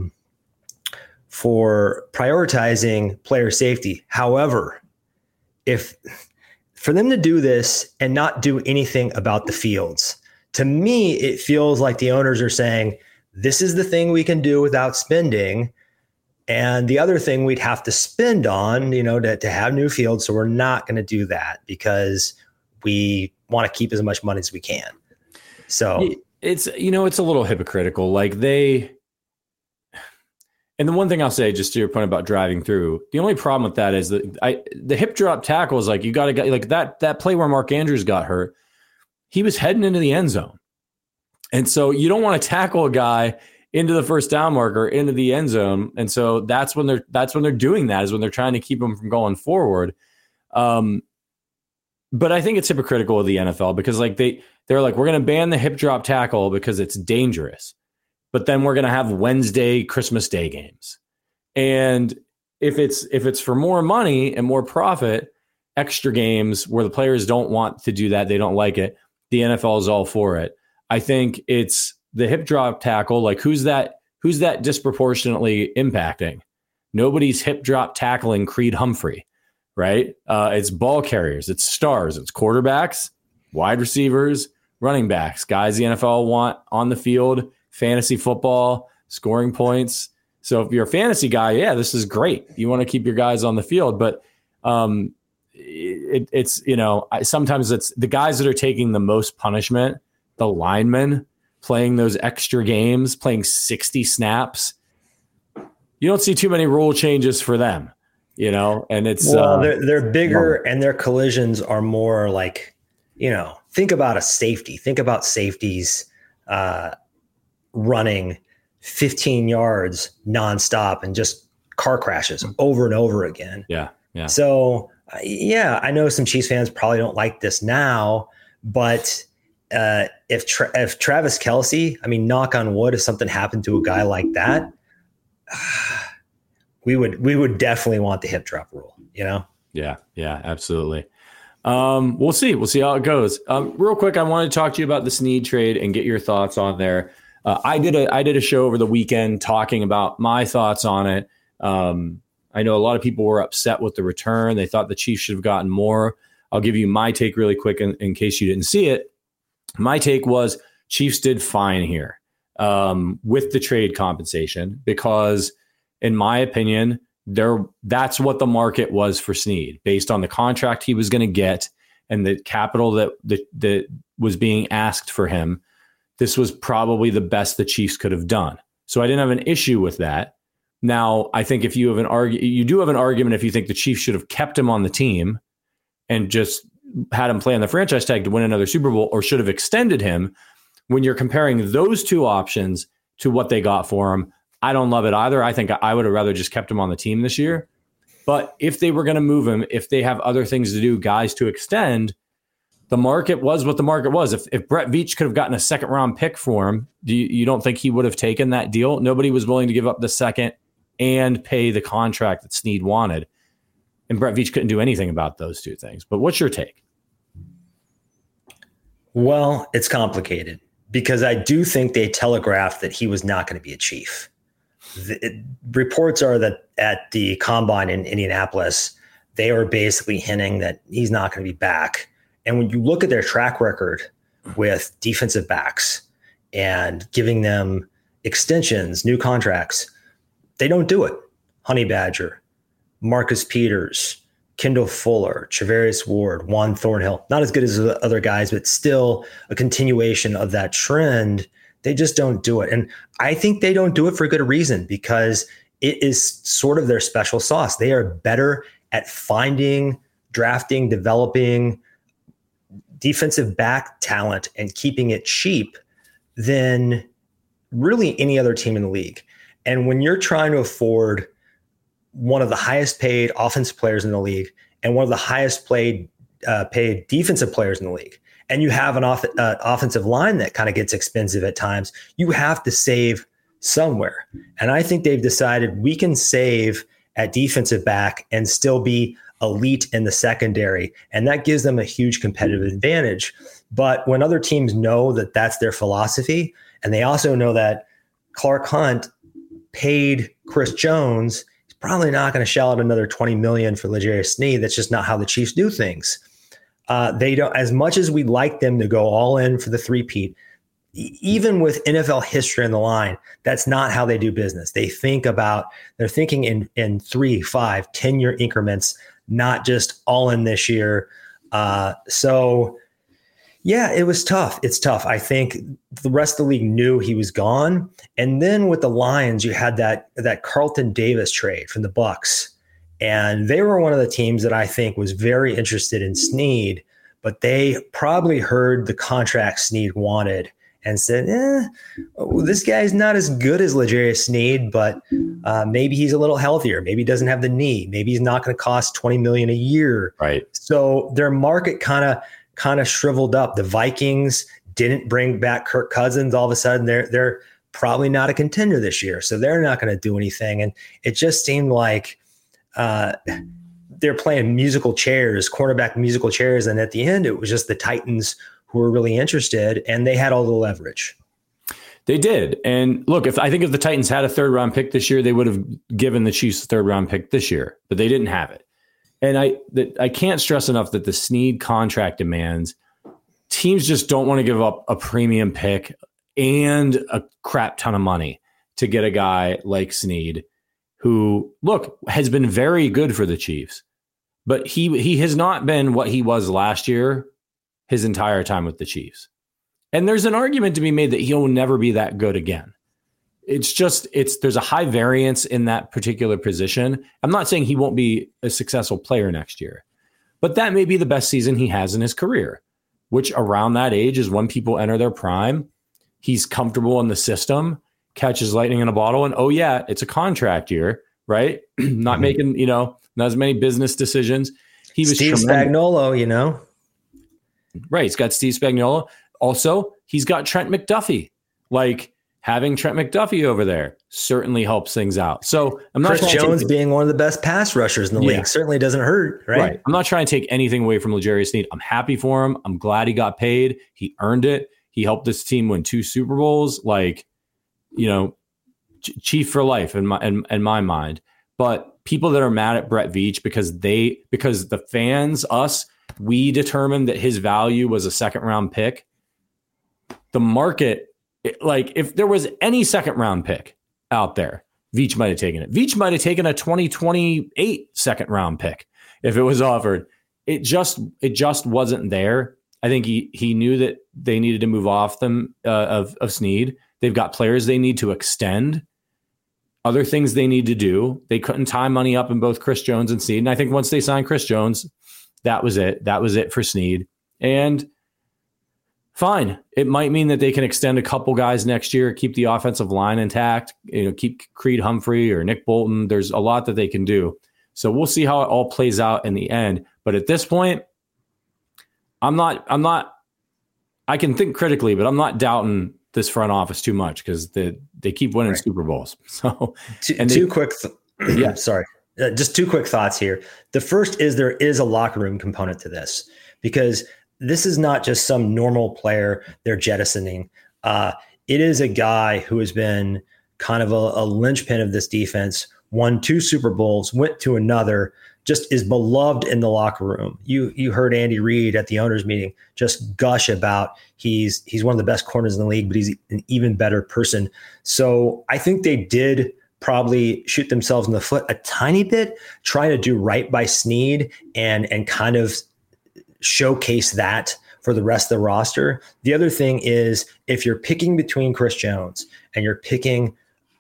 prioritizing player safety. However, if for them to do this and not do anything about the fields, to me, it feels like the owners are saying, this is the thing we can do without spending. And the other thing we'd have to spend on, to have new fields. So we're not going to do that because we want to keep as much money as we can. So it's a little hypocritical. Like and the one thing I'll say, just to your point about driving through, the only problem with that is that the hip drop tackle is like, you got to get like that play where Mark Andrews got hurt. He was heading into the end zone. And so you don't want to tackle a guy into the first down marker, into the end zone. And so that's when they're doing that, is when they're trying to keep him from going forward. But I think it's hypocritical of the NFL because like they're like, we're going to ban the hip drop tackle because it's dangerous. But then we're going to have Wednesday, Christmas Day games. And if it's for more money and more profit, extra games where the players don't want to do that, they don't like it, the NFL is all for it. I think it's the hip drop tackle. Like who's that disproportionately impacting? Nobody's hip drop tackling Creed Humphrey, right? It's ball carriers, it's stars, it's quarterbacks, wide receivers, running backs, guys the NFL want on the field, fantasy football, scoring points. So if you're a fantasy guy, yeah, this is great. You want to keep your guys on the field, but it's sometimes it's the guys that are taking the most punishment, the linemen playing those extra games, playing 60 snaps. You don't see too many rule changes for them, and it's they're bigger and their collisions are more like, think about a safety. Think about safeties running 15 yards nonstop and just car crashes over and over again. Yeah. So I know some Chiefs fans probably don't like this now, but if Travis Kelce, knock on wood, if something happened to a guy like that, we would definitely want the hip drop rule, Yeah, absolutely. We'll see how it goes. Real quick, I wanted to talk to you about the Snead trade and get your thoughts on there. I did a show over the weekend talking about my thoughts on it. I know a lot of people were upset with the return. They thought the Chiefs should have gotten more. I'll give you my take really quick in case you didn't see it. My take was Chiefs did fine here with the trade compensation because, in my opinion, that's what the market was for Snead based on the contract he was going to get and the capital that was being asked for him. This was probably the best the Chiefs could have done. So I didn't have an issue with that. Now, I think if you do have an argument if you think the Chiefs should have kept him on the team and just had him play on the franchise tag to win another Super Bowl, or should have extended him. When you're comparing those two options to what they got for him, I don't love it either. I think I would have rather just kept him on the team this year. But if they were going to move him, if they have other things to do, guys to extend, the market was what the market was. If Brett Veach could have gotten a second round pick for him, you don't think he would have taken that deal? Nobody was willing to give up the second and pay the contract that Snead wanted. And Brett Veach couldn't do anything about those two things. But what's your take? Well, it's complicated because I do think they telegraphed that he was not going to be a Chief. Reports are that at the combine in Indianapolis, they were basically hinting that he's not going to be back. And when you look at their track record with defensive backs and giving them extensions, new contracts, they don't do it. Honey Badger, Marcus Peters, Kendall Fuller, Travarius Ward, Juan Thornhill, not as good as the other guys, but still a continuation of that trend. They just don't do it. And I think they don't do it for good reason because it is sort of their special sauce. They are better at finding, drafting, developing defensive back talent and keeping it cheap than really any other team in the league. And when you're trying to afford one of the highest paid offensive players in the league and one of the highest paid defensive players in the league, and you have an offensive line that kind of gets expensive at times, you have to save somewhere. And I think they've decided we can save at defensive back and still be elite in the secondary. And that gives them a huge competitive advantage. But when other teams know that that's their philosophy, and they also know that Clark Hunt paid Chris Jones, he's probably not going to shell out another $20 million for L'Jarius Sneed. That's just not how the Chiefs do things. They don't, as much as we'd like them to go all in for the three-peat, even with NFL history on the line, that's not how they do business. They're thinking in 3, 5, 10-year increments, not just all in this year. So yeah, it was tough. It's tough. I think the rest of the league knew he was gone. And then with the Lions, you had that Carlton Davis trade from the Bucs. And they were one of the teams that I think was very interested in Sneed, but they probably heard the contract Sneed wanted and said, this guy's not as good as L'Jarius Sneed, but maybe he's a little healthier. Maybe he doesn't have the knee. Maybe he's not going to cost $20 million a year. Right. So their market kind of shriveled up. The Vikings didn't bring back Kirk Cousins. All of a sudden, they're probably not a contender this year, so they're not going to do anything. And it just seemed like they're playing musical chairs, quarterback musical chairs. And at the end, it was just the Titans who were really interested, and they had all the leverage. They did. And look, if the Titans had a 3rd round pick this year, they would have given the Chiefs a 3rd round pick this year, but they didn't have it. And I can't stress enough that the Sneed contract demands, teams just don't want to give up a premium pick and a crap ton of money to get a guy like Sneed, who, look, has been very good for the Chiefs, but he has not been what he was last year his entire time with the Chiefs. And there's an argument to be made that he'll never be that good again. There's a high variance in that particular position. I'm not saying he won't be a successful player next year, but that may be the best season he has in his career, which around that age is when people enter their prime. He's comfortable in the system, catches lightning in a bottle, and it's a contract year, right? Not making, not as many business decisions. He was Steve Spagnuolo, Right. He's got Steve Spagnuolo. Also, he's got Trent McDuffie. Like, having Trent McDuffie over there certainly helps things out. So I'm not Chris Jones being one of the best pass rushers in the league certainly doesn't hurt, right? I'm not trying to take anything away from L'Jarius Sneed. I'm happy for him. I'm glad he got paid. He earned it. He helped this team win 2 Super Bowls. Like, chief for life in my mind. But people that are mad at Brett Veach because the fans, us, we determined that his value was a 2nd round pick. The market, if there was any 2nd round pick out there, Veach might have taken it. Veach might have taken a 2028 2nd round pick if it was offered. It just wasn't there. I think he knew that they needed to move off them of Sneed. They've got players they need to extend, other things they need to do. They couldn't tie money up in both Chris Jones and Sneed. And I think once they signed Chris Jones, that was it. That was it for Sneed. And fine. It might mean that they can extend a couple guys next year, keep the offensive line intact, keep Creed Humphrey or Nick Bolton. There's a lot that they can do. So we'll see how it all plays out in the end. But at this point, I can think critically, but I'm not doubting this front office too much because they keep winning Super Bowls. So just 2 quick thoughts here. The first is there is a locker room component to this because this is not just some normal player they're jettisoning. It is a guy who has been kind of a linchpin of this defense, won 2 Super Bowls, went to another, just is beloved in the locker room. You heard Andy Reid at the owners meeting just gush about he's one of the best corners in the league, but he's an even better person. So I think they did probably shoot themselves in the foot a tiny bit, trying to do right by Sneed and kind of showcase that for the rest of the roster. The other thing is if you're picking between Chris Jones and you're picking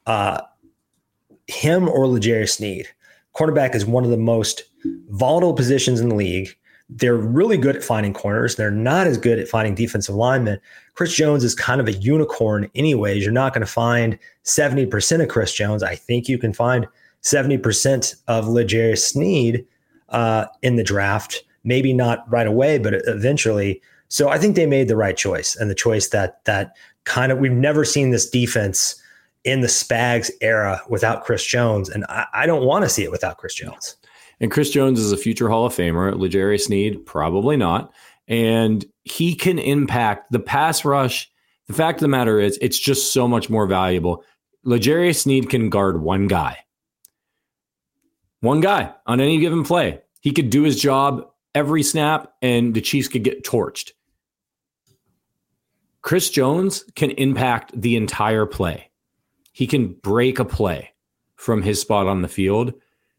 him or L'Jarius Sneed, cornerback is one of the most volatile positions in the league. They're really good at finding corners. They're not as good at finding defensive linemen. Chris Jones is kind of a unicorn anyways. You're not going to find 70% of Chris Jones. I think you can find 70% of L'Jarius Sneed in the draft. Maybe not right away, but eventually. So I think they made the right choice, and the choice that kind of, we've never seen this defense in the Spags era without Chris Jones, and I don't want to see it without Chris Jones. And Chris Jones is a future Hall of Famer. L'Jarius Sneed, probably not. And he can impact the pass rush. The fact of the matter is, it's just so much more valuable. L'Jarius Sneed can guard one guy. One guy on any given play. He could do his job every snap, and the Chiefs could get torched. Chris Jones can impact the entire play. He can break a play from his spot on the field.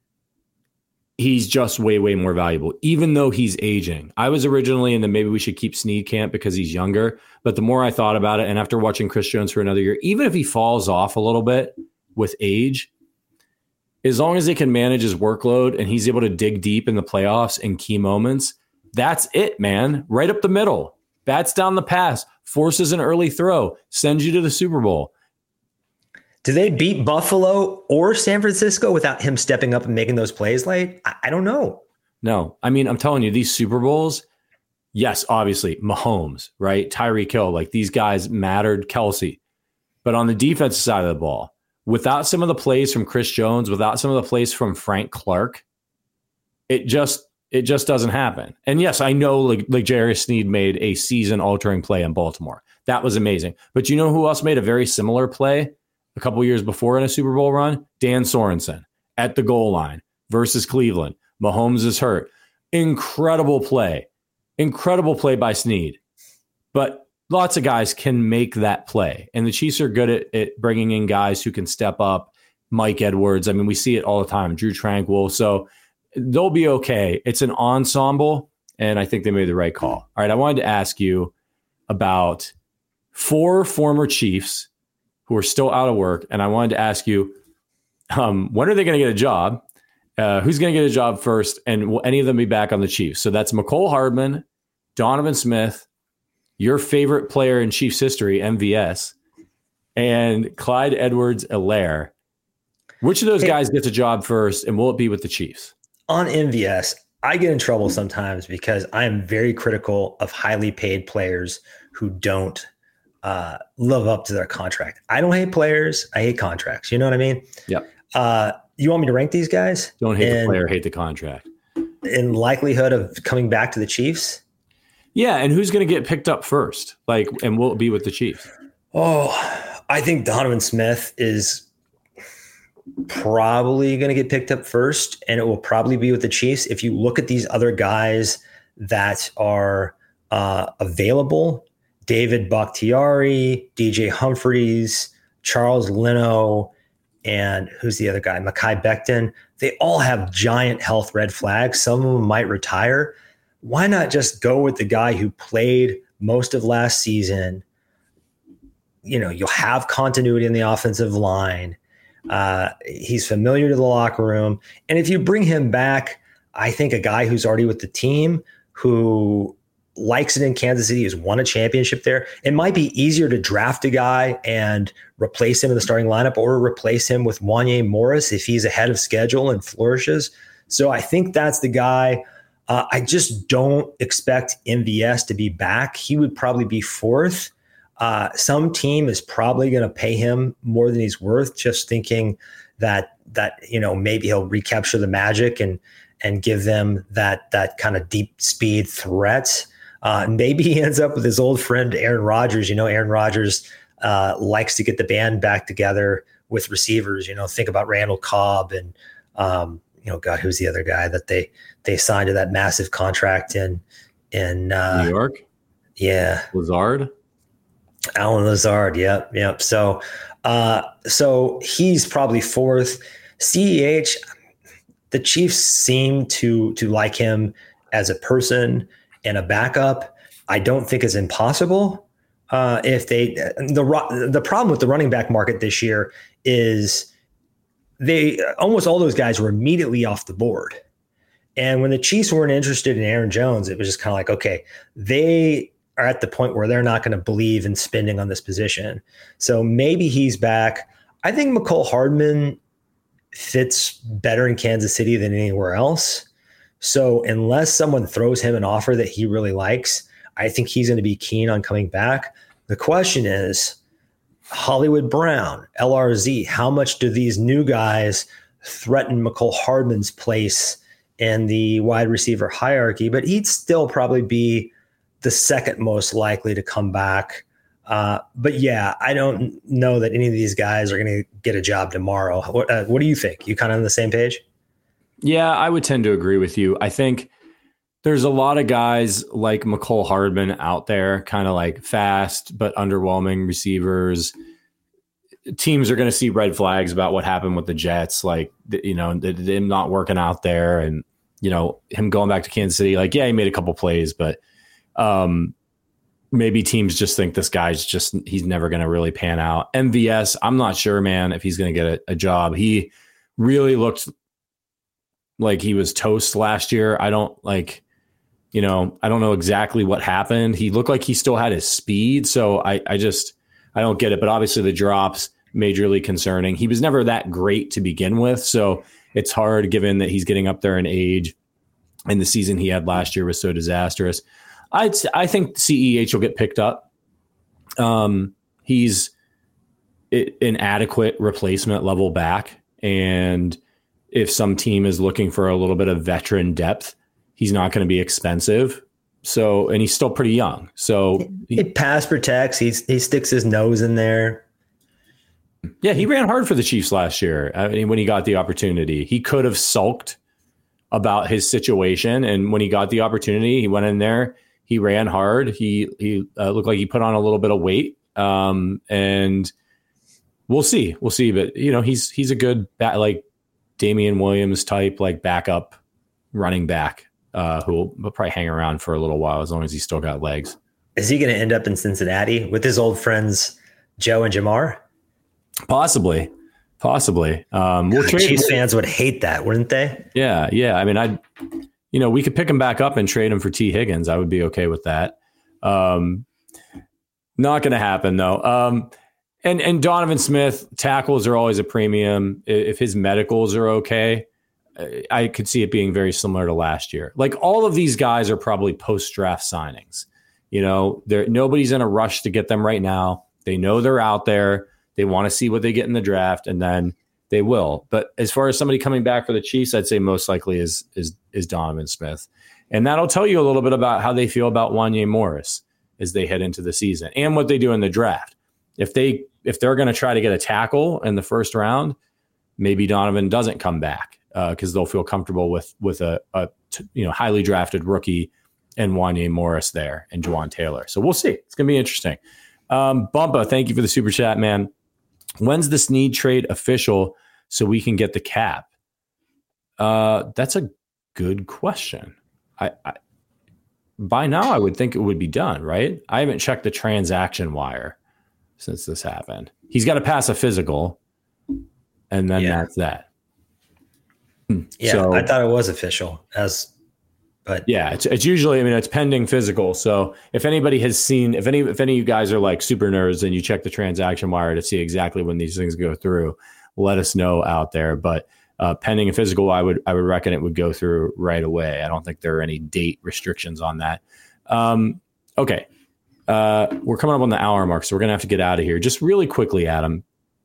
He's just way, way more valuable, even though he's aging. I was originally in the maybe we should keep Sneed camp because he's younger. But the more I thought about it, and after watching Chris Jones for another year, even if he falls off a little bit with age, as long as they can manage his workload and he's able to dig deep in the playoffs and key moments, that's it, man. Right up the middle. Bats down the pass, forces an early throw, sends you to the Super Bowl. Do they beat Buffalo or San Francisco without him stepping up and making those plays late? I don't know. No. I mean, I'm telling you, these Super Bowls, yes, obviously, Mahomes, right? Tyreek Hill, like these guys mattered, Kelsey. But on the defensive side of the ball, without some of the plays from Chris Jones, without some of the plays from Frank Clark, it just doesn't happen. And yes, I know like L'Jarius Sneed made a season-altering play in Baltimore. That was amazing. But you know who else made a very similar play a couple years before in a Super Bowl run? Dan Sorensen at the goal line versus Cleveland. Mahomes is hurt. Incredible play by Sneed. But lots of guys can make that play. And the Chiefs are good at bringing in guys who can step up. Mike Edwards. I mean, we see it all the time. Drew Tranquill. So they'll be okay. It's an ensemble, and I think they made the right call. All right, I wanted to ask you about 4 former Chiefs who are still out of work, and I wanted to ask you, when are they going to get a job? Who's going to get a job first, and will any of them be back on the Chiefs? So that's Mecole Hardman, Donovan Smith, your favorite player in Chiefs history, MVS, and Clyde Edwards-Helaire. Which of those guys gets a job first, and will it be with the Chiefs? On MVS, I get in trouble sometimes because I am very critical of highly paid players who don't live up to their contract. I don't hate players. I hate contracts. You know what I mean? Yep. You want me to rank these guys? Don't hate the player, hate the contract. In likelihood of coming back to the Chiefs? Yeah, and who's going to get picked up first? And will it be with the Chiefs? Oh, I think Donovan Smith is probably going to get picked up first, and it will probably be with the Chiefs. If you look at these other guys that are available, David Bakhtiari, DJ Humphries, Charles Leno, and who's the other guy? Mekhi Becton. They all have giant health red flags. Some of them might retire. Why not just go with the guy who played most of last season? You know, you'll have continuity in the offensive line. He's familiar to the locker room. And if you bring him back, I think a guy who's already with the team, who likes it in Kansas City, has won a championship there, it might be easier to draft a guy and replace him in the starting lineup, or replace him with Wanya Morris if he's ahead of schedule and flourishes. So I think that's the guy. I just don't expect MVS to be back. He would probably be 4th. Some team is probably going to pay him more than he's worth, just thinking that maybe he'll recapture the magic and give them that kind of deep speed threat. Maybe he ends up with his old friend Aaron Rodgers. Aaron Rodgers likes to get the band back together with receivers. Think about Randall Cobb and God, who's the other guy that they signed to that massive contract in New York? Yeah, Lazard. Alan Lazard. Yep. So he's probably 4th. CEH, the Chiefs seem to like him as a person and a backup. I don't think it's impossible. The problem with the running back market this year is almost all those guys were immediately off the board. And when the Chiefs weren't interested in Aaron Jones, it was just kind of like, okay, they are at the point where they're not going to believe in spending on this position. So maybe he's back. I think Mecole Hardman fits better in Kansas City than anywhere else. So unless someone throws him an offer that he really likes, I think he's going to be keen on coming back. The question is, Hollywood Brown, LRZ, how much do these new guys threaten Mecole Hardman's place in the wide receiver hierarchy? But he'd still probably be the second most likely to come back. But yeah, I don't know that any of these guys are going to get a job tomorrow. What do you think? You kind of on the same page? Yeah, I would tend to agree with you. I think there's a lot of guys like Mecole Hardman out there, kind of like fast but underwhelming receivers. Teams are going to see red flags about what happened with the Jets, like, him not working out there and, him going back to Kansas City. Like, yeah, he made a couple plays, but maybe teams just think this guy's he's never going to really pan out. MVS, I'm not sure, man, if he's going to get a job. He really looked like he was toast last year. I don't know exactly what happened. He looked like he still had his speed. So I don't get it. But obviously the drops, majorly concerning. He was never that great to begin with. So it's hard given that he's getting up there in age and the season he had last year was so disastrous. I think CEH will get picked up. He's an adequate replacement level back. And if some team is looking for a little bit of veteran depth, he's not going to be expensive. So, and he's still pretty young. So he pass protects. He sticks his nose in there. Yeah, he ran hard for the Chiefs last year. I mean, when he got the opportunity, he could have sulked about his situation. And when he got the opportunity, he went in there, he ran hard. He looked like he put on a little bit of weight. And we'll see. But, he's a good, like Damian Williams type, like backup running back. Who will probably hang around for a little while as long as he's still got legs. Is he going to end up in Cincinnati with his old friends Joe and Jamar? Possibly. Chiefs fans would hate that, wouldn't they? Yeah. I mean, we could pick him back up and trade him for T. Higgins. I would be okay with that. Not going to happen though. And Donovan Smith, tackles are always a premium. If his medicals are okay, I could see it being very similar to last year. Like all of these guys are probably post-draft signings. Nobody's in a rush to get them right now. They know they're out there. They want to see what they get in the draft, and then they will. But as far as somebody coming back for the Chiefs, I'd say most likely is Donovan Smith. And that'll tell you a little bit about how they feel about Wanya Morris as they head into the season and what they do in the draft. If they're going to try to get a tackle in the first round, maybe Donovan doesn't come back. Because they'll feel comfortable with a highly drafted rookie and Wanya Morris there and Juwan Taylor. So we'll see. It's going to be interesting. Bumpa, thank you for the super chat, man. When's the Snead trade official so we can get the cap? That's a good question. I by now I would think it would be done, right? I haven't checked the transaction wire since this happened. He's got to pass a physical, and then that's that. Yeah, so, I thought it was official but yeah, it's usually, it's pending physical. So if anybody has seen, if any of you guys are like super nerds and you check the transaction wire to see exactly when these things go through, let us know out there. But pending a physical, I would reckon it would go through right away. I don't think there are any date restrictions on that. Okay. We're coming up on the hour mark, so we're going to have to get out of here. Just really quickly, Adam,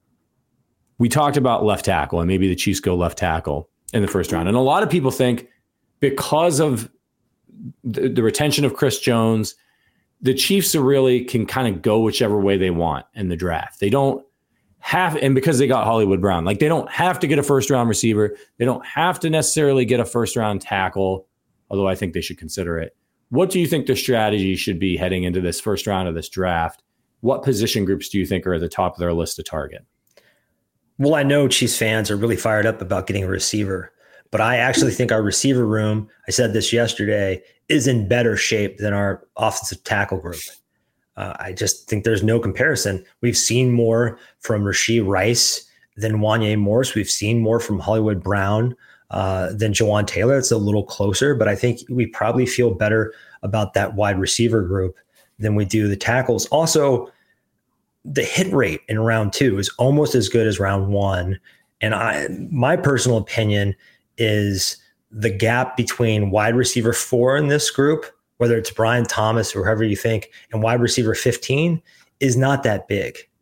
we talked about left tackle and maybe the Chiefs go left tackle in the first round. And a lot of people think because of the retention of Chris Jones, the Chiefs really can kind of go whichever way they want in the draft. They don't have, and because they got Hollywood Brown, like they don't have to get a first round receiver. They don't have to necessarily get a first round tackle, although I think they should consider it. What do you think the strategy should be heading into this first round of this draft? What position groups do you think are at the top of their list to target? Well, I know Chiefs fans are really fired up about getting a receiver, but I actually think our receiver room, I said this yesterday, is in better shape than our offensive tackle group. I just think there's no comparison. We've seen more from Rashee Rice than Wanya Morris. We've seen more from Hollywood Brown than Juwan Taylor. It's a little closer, but I think we probably feel better about that wide receiver group than we do the tackles. Also, the hit rate in round 2 is almost as good as round 1. And my personal opinion is the gap between wide receiver 4 in this group, whether it's Brian Thomas or whoever you think, and wide receiver 15 is not that big.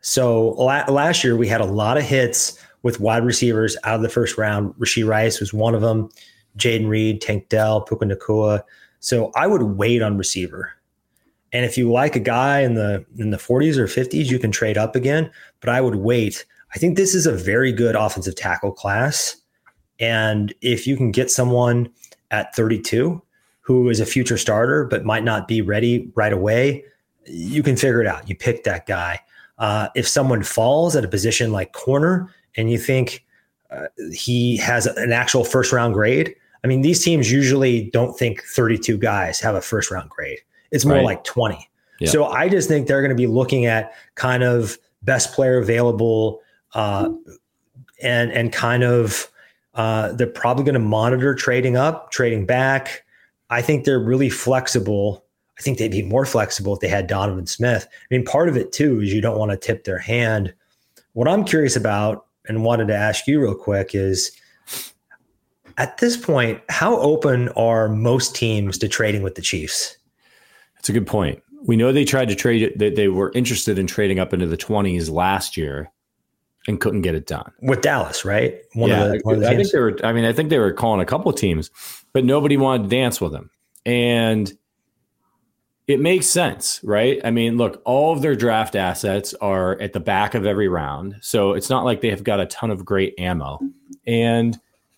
So last year we had a lot of hits with wide receivers out of the first round. Rashee Rice was one of them. Jaden Reed, Tank Dell, Puka Nacua. So I would wait on receiver. And if you like a guy in the 40s or 50s, you can trade up again. But I would wait. I think this is a very good offensive tackle class. And if you can get someone at 32 who is a future starter but might not be ready right away, you can figure it out. You pick that guy. If someone falls at a position like corner and you think he has an actual first-round grade, I mean, these teams usually don't think 32 guys have a first-round grade. It's more like 20. Yeah. So I just think they're going to be looking at kind of best player available and kind of they're probably going to monitor trading up, trading back. I think they're really flexible. I think they'd be more flexible if they had Donovan Smith. I mean, part of it too is you don't want to tip their hand. What I'm curious about and wanted to ask you real quick is, at this point, how open are most teams to trading with the Chiefs? That's a good point. We know they tried to trade it. They were interested in trading up into the 20s last year and couldn't get it done with Dallas, right? I think they were calling a couple of teams, but nobody wanted to dance with them. And it makes sense, right? I mean, look, all of their draft assets are at the back of every round. So it's not like they have got a ton of great ammo. And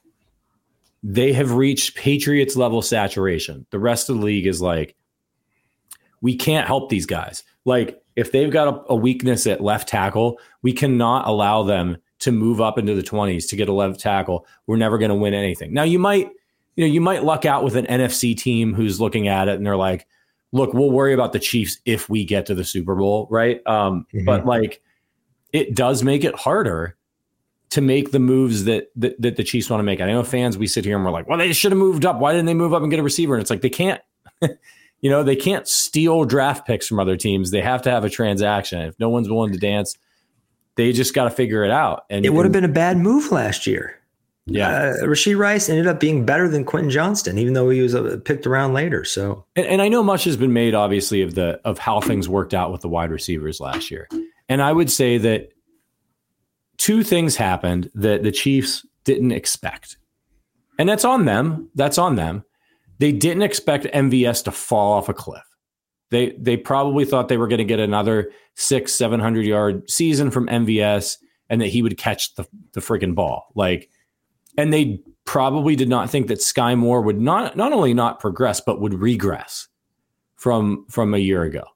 they have reached Patriots level saturation. The rest of the league is like, we can't help these guys. Like, if they've got a weakness at left tackle, we cannot allow them to move up into the 20s to get a left tackle. We're never going to win anything. Now, you might luck out with an NFC team who's looking at it and they're like, look, we'll worry about the Chiefs if we get to the Super Bowl, right? But like, it does make it harder to make the moves that the Chiefs want to make. I know fans, we sit here and we're like, well, they should have moved up. Why didn't they move up and get a receiver? And it's like, they can't, they can't steal draft picks from other teams. They have to have a transaction. If no one's willing to dance, they just got to figure it out. And it would have been a bad move last year. Yeah. Rashee Rice ended up being better than Quentin Johnston, even though he was picked around later. So, and I know much has been made, obviously, of how things worked out with the wide receivers last year. And I would say that two things happened that the Chiefs didn't expect. And that's on them. They didn't expect MVS to fall off a cliff. They probably thought they were going to get another 600-700 yard season from MVS and that he would catch the freaking ball. And they probably did not think that Sky Moore would not only not progress, but would regress from a year ago.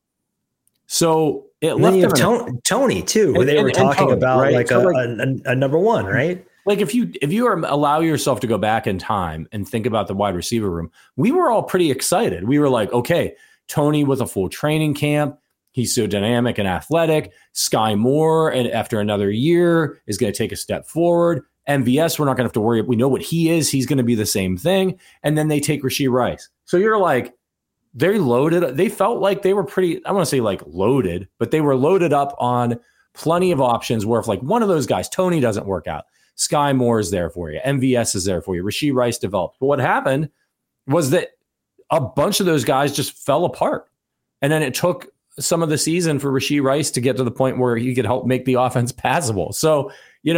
So it left them Tony too, where they were talking Tony, about right? like a number one, right? Like if you allow yourself to go back in time and think about the wide receiver room, we were all pretty excited. We were like, okay, Tony with a full training camp. He's so dynamic and athletic. Sky Moore, and after another year, is going to take a step forward. MVS, we're not going to have to worry. We know what he is. He's going to be the same thing. And then they take Rashee Rice. So you're like, they're loaded. They felt like they were pretty, I want to say like loaded, but they were loaded up on plenty of options where if like one of those guys, Tony doesn't work out, Sky Moore is there for you. MVS is there for you. Rashee Rice developed. But what happened was that a bunch of those guys just fell apart. And then it took some of the season for Rashee Rice to get to the point where he could help make the offense passable. So,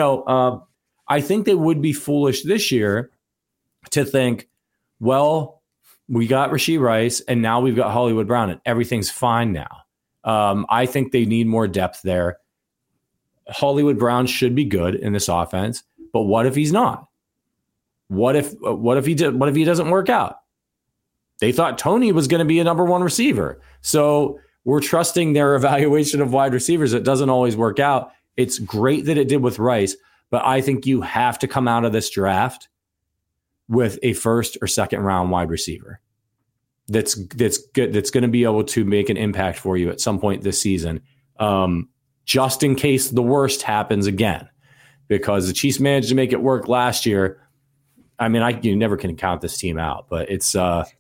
I think they would be foolish this year to think, well, we got Rashee Rice and now we've got Hollywood Brown and everything's fine now. I think they need more depth there. Hollywood Brown should be good in this offense, but what if he's not? What if he doesn't work out? They thought Tony was going to be a number one receiver. So we're trusting their evaluation of wide receivers. It doesn't always work out. It's great that it did with Rice, but I think you have to come out of this draft with a first or second round wide receiver that's good, that's going to be able to make an impact for you at some point this season, just in case the worst happens again, because the Chiefs managed to make it work last year. I mean, you never can count this team out, but it's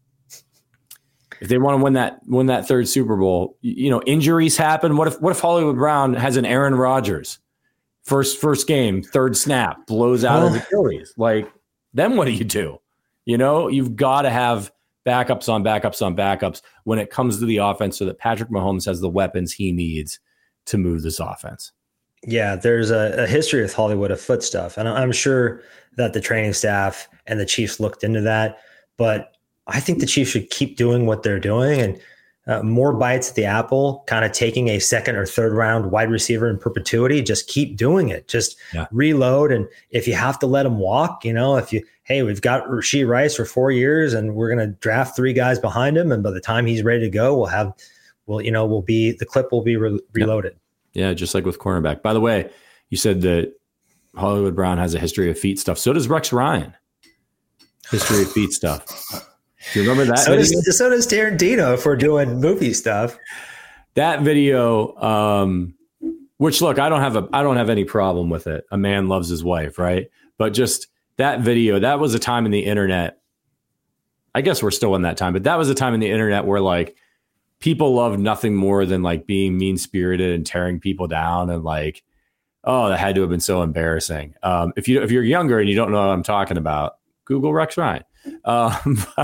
if they want to win that third Super Bowl, injuries happen. What if Hollywood Brown has an Aaron Rodgers first game, third snap, blows out of Achilles? Like, then what do? You've got to have backups on backups on backups when it comes to the offense so that Patrick Mahomes has the weapons he needs to move this offense. Yeah, there's a history with Hollywood of foot stuff. And I'm sure that the training staff and the Chiefs looked into that. But I think the Chiefs should keep doing what they're doing, and more bites at the apple, kind of taking a second or third round wide receiver in perpetuity. Just keep doing it. Just reload. And if you have to let him walk, we've got Rashee Rice for 4 years and we're going to draft 3 guys behind him. And by the time he's ready to go, the clip will be reloaded. Yeah, just like with cornerback. By the way, you said that Hollywood Brown has a history of feet stuff. So does Rex Ryan. History of feet stuff. Do you remember that? So does Tarantino if we're doing movie stuff. That video, which look, I don't have any problem with it. A man loves his wife, right? But just that video, that was a time in the internet. I guess we're still in that time, but that was a time in the internet where like people loved nothing more than like being mean spirited and tearing people down, and like, oh, that had to have been so embarrassing. If you're younger and you don't know what I'm talking about, Google Rex Ryan. All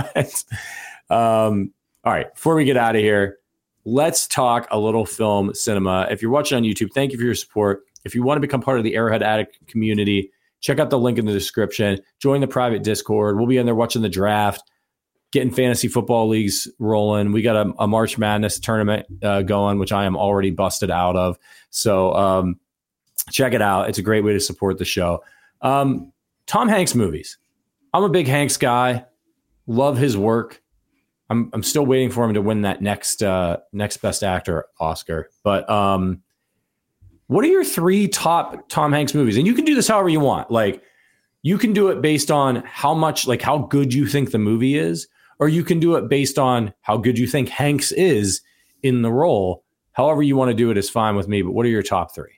right, before we get out of here, let's talk a little film cinema. If you're watching on YouTube, thank you for your support. If you want to become part of the Arrowhead Addict community, check out the link in the description. Join the private Discord. We'll be in there watching the draft, getting fantasy football leagues rolling. We got a March Madness tournament going, which I am already busted out of. So check it out. It's a great way to support the show. Tom Hanks movies. I'm a big Hanks guy. Love his work. I'm still waiting for him to win that next Best Actor Oscar. But what are your 3 top Tom Hanks movies? And you can do this however you want. Like, you can do it based on how good you think the movie is, or you can do it based on how good you think Hanks is in the role. However you want to do it is fine with me. But what are your top 3?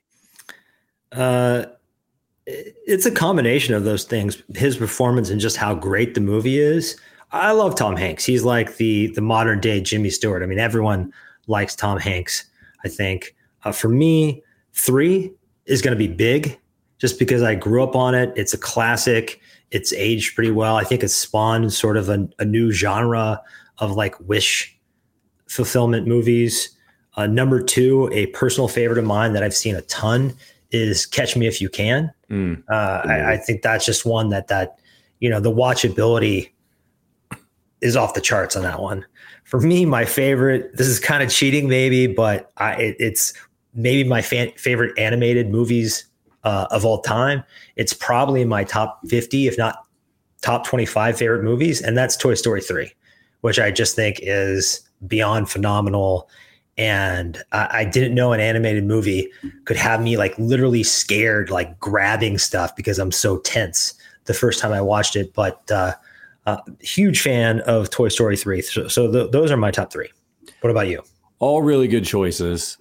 It's a combination of those things, his performance and just how great the movie is. I love Tom Hanks. He's like the modern day Jimmy Stewart. I mean, everyone likes Tom Hanks, I think. For me, 3 is going to be Big, just because I grew up on it. It's a classic. It's aged pretty well. I think it's spawned sort of a new genre of like wish fulfillment movies. Number 2, a personal favorite of mine that I've seen a ton is Catch Me If You Can. I think that's just one that the watchability is off the charts on that one. For me, my favorite, this is kind of cheating maybe, but it's maybe my favorite animated movies of all time. It's probably in my top 50, if not top 25 favorite movies. And that's Toy Story 3, which I just think is beyond phenomenal. And I didn't know an animated movie could have me like literally scared, like grabbing stuff because I'm so tense the first time I watched it. But huge fan of Toy Story 3. So those are my top 3. What about you? All really good choices.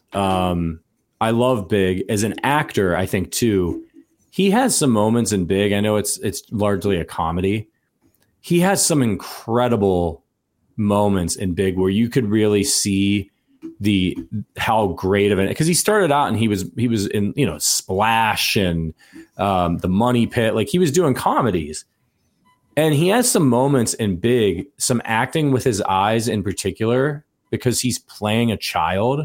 I love Big. As an actor, I think too, he has some moments in Big. I know it's largely a comedy. He has some incredible moments in Big where you could really see how great of it, because he started out and he was in Splash and The Money Pit, like he was doing comedies, and he has some moments in Big, some acting with his eyes in particular, because he's playing a child,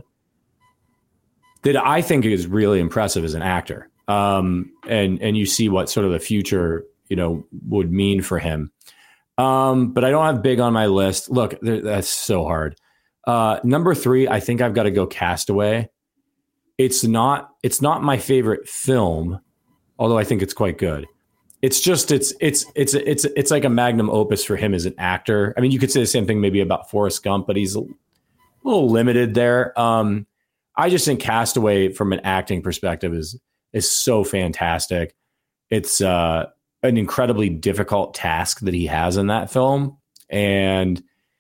that I think is really impressive as an actor. And you see what sort of the future would mean for him. But I don't have Big on my list. Look, that's so hard. Number 3, I think I've got to go Castaway. It's not my favorite film, although I think it's quite good. It's just it's like a magnum opus for him as an actor. I mean, you could say the same thing maybe about Forrest Gump, but he's a little limited there. I just think Castaway from an acting perspective is so fantastic. It's an incredibly difficult task that he has in that film, and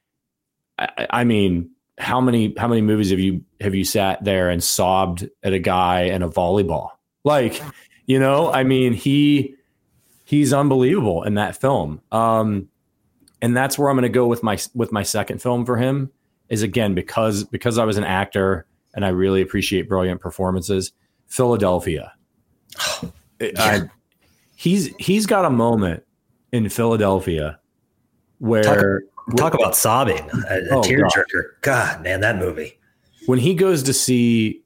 I mean, how many movies have you sat there and sobbed at a guy in a volleyball? Like, I mean, he's unbelievable in that film. And that's where I'm going to go with my second film for him, is again, because I was an actor and I really appreciate brilliant performances. Philadelphia. He's got a moment in Philadelphia where talk about sobbing, a tearjerker. God, man, that movie. When he goes to see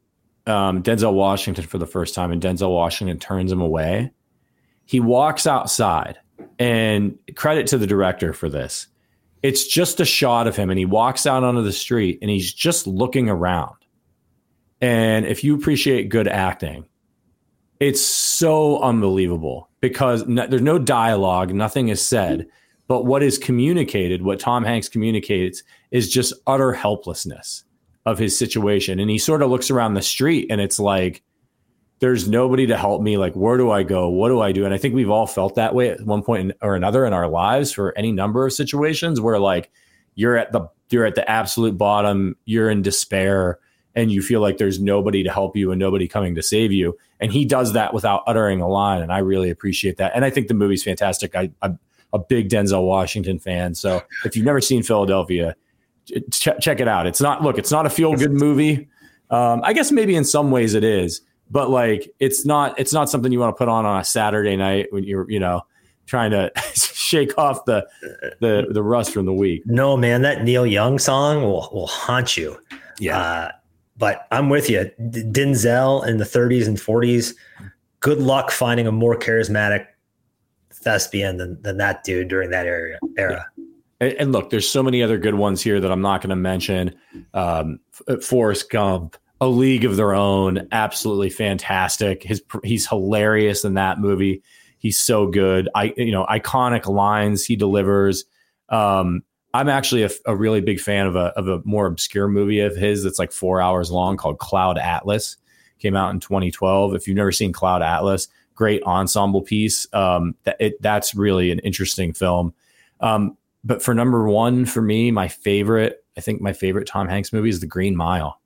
Denzel Washington for the first time, and Denzel Washington turns him away. He walks outside, and credit to the director for this. It's just a shot of him, and he walks out onto the street, and he's just looking around. And if you appreciate good acting, it's so unbelievable because there's no dialogue, nothing is said, but what is communicated, what Tom Hanks communicates, is just utter helplessness of his situation. And he sort of looks around the street, and it's like, there's nobody to help me. Like, where do I go? What do I do? And I think we've all felt that way at one point or another in our lives for any number of situations where like you're at the absolute bottom, you're in despair, and you feel like there's nobody to help you and nobody coming to save you. And he does that without uttering a line. And I really appreciate that. And I think the movie's fantastic. I'm a big Denzel Washington fan. So if you've never seen Philadelphia, check it out. It's not a feel good movie. I guess maybe in some ways it is, but like, it's not something you want to put on a Saturday night when you're, trying to shake off the rust from the week. No, man, that Neil Young song will haunt you. Yeah. But I'm with you. Denzel in the 30s and 40s, good luck finding a more charismatic thespian than that dude during that era. Yeah. And look, there's so many other good ones here that I'm not going to mention. Forrest Gump, A League of Their Own, absolutely fantastic. He's hilarious in that movie. He's so good. Iconic lines he delivers. I'm actually a really big fan of a more obscure movie of his that's like 4 hours long called Cloud Atlas. Came out in 2012. If you've never seen Cloud Atlas, great ensemble piece. That's really an interesting film. But for number one, for me, I think my favorite Tom Hanks movie is The Green Mile.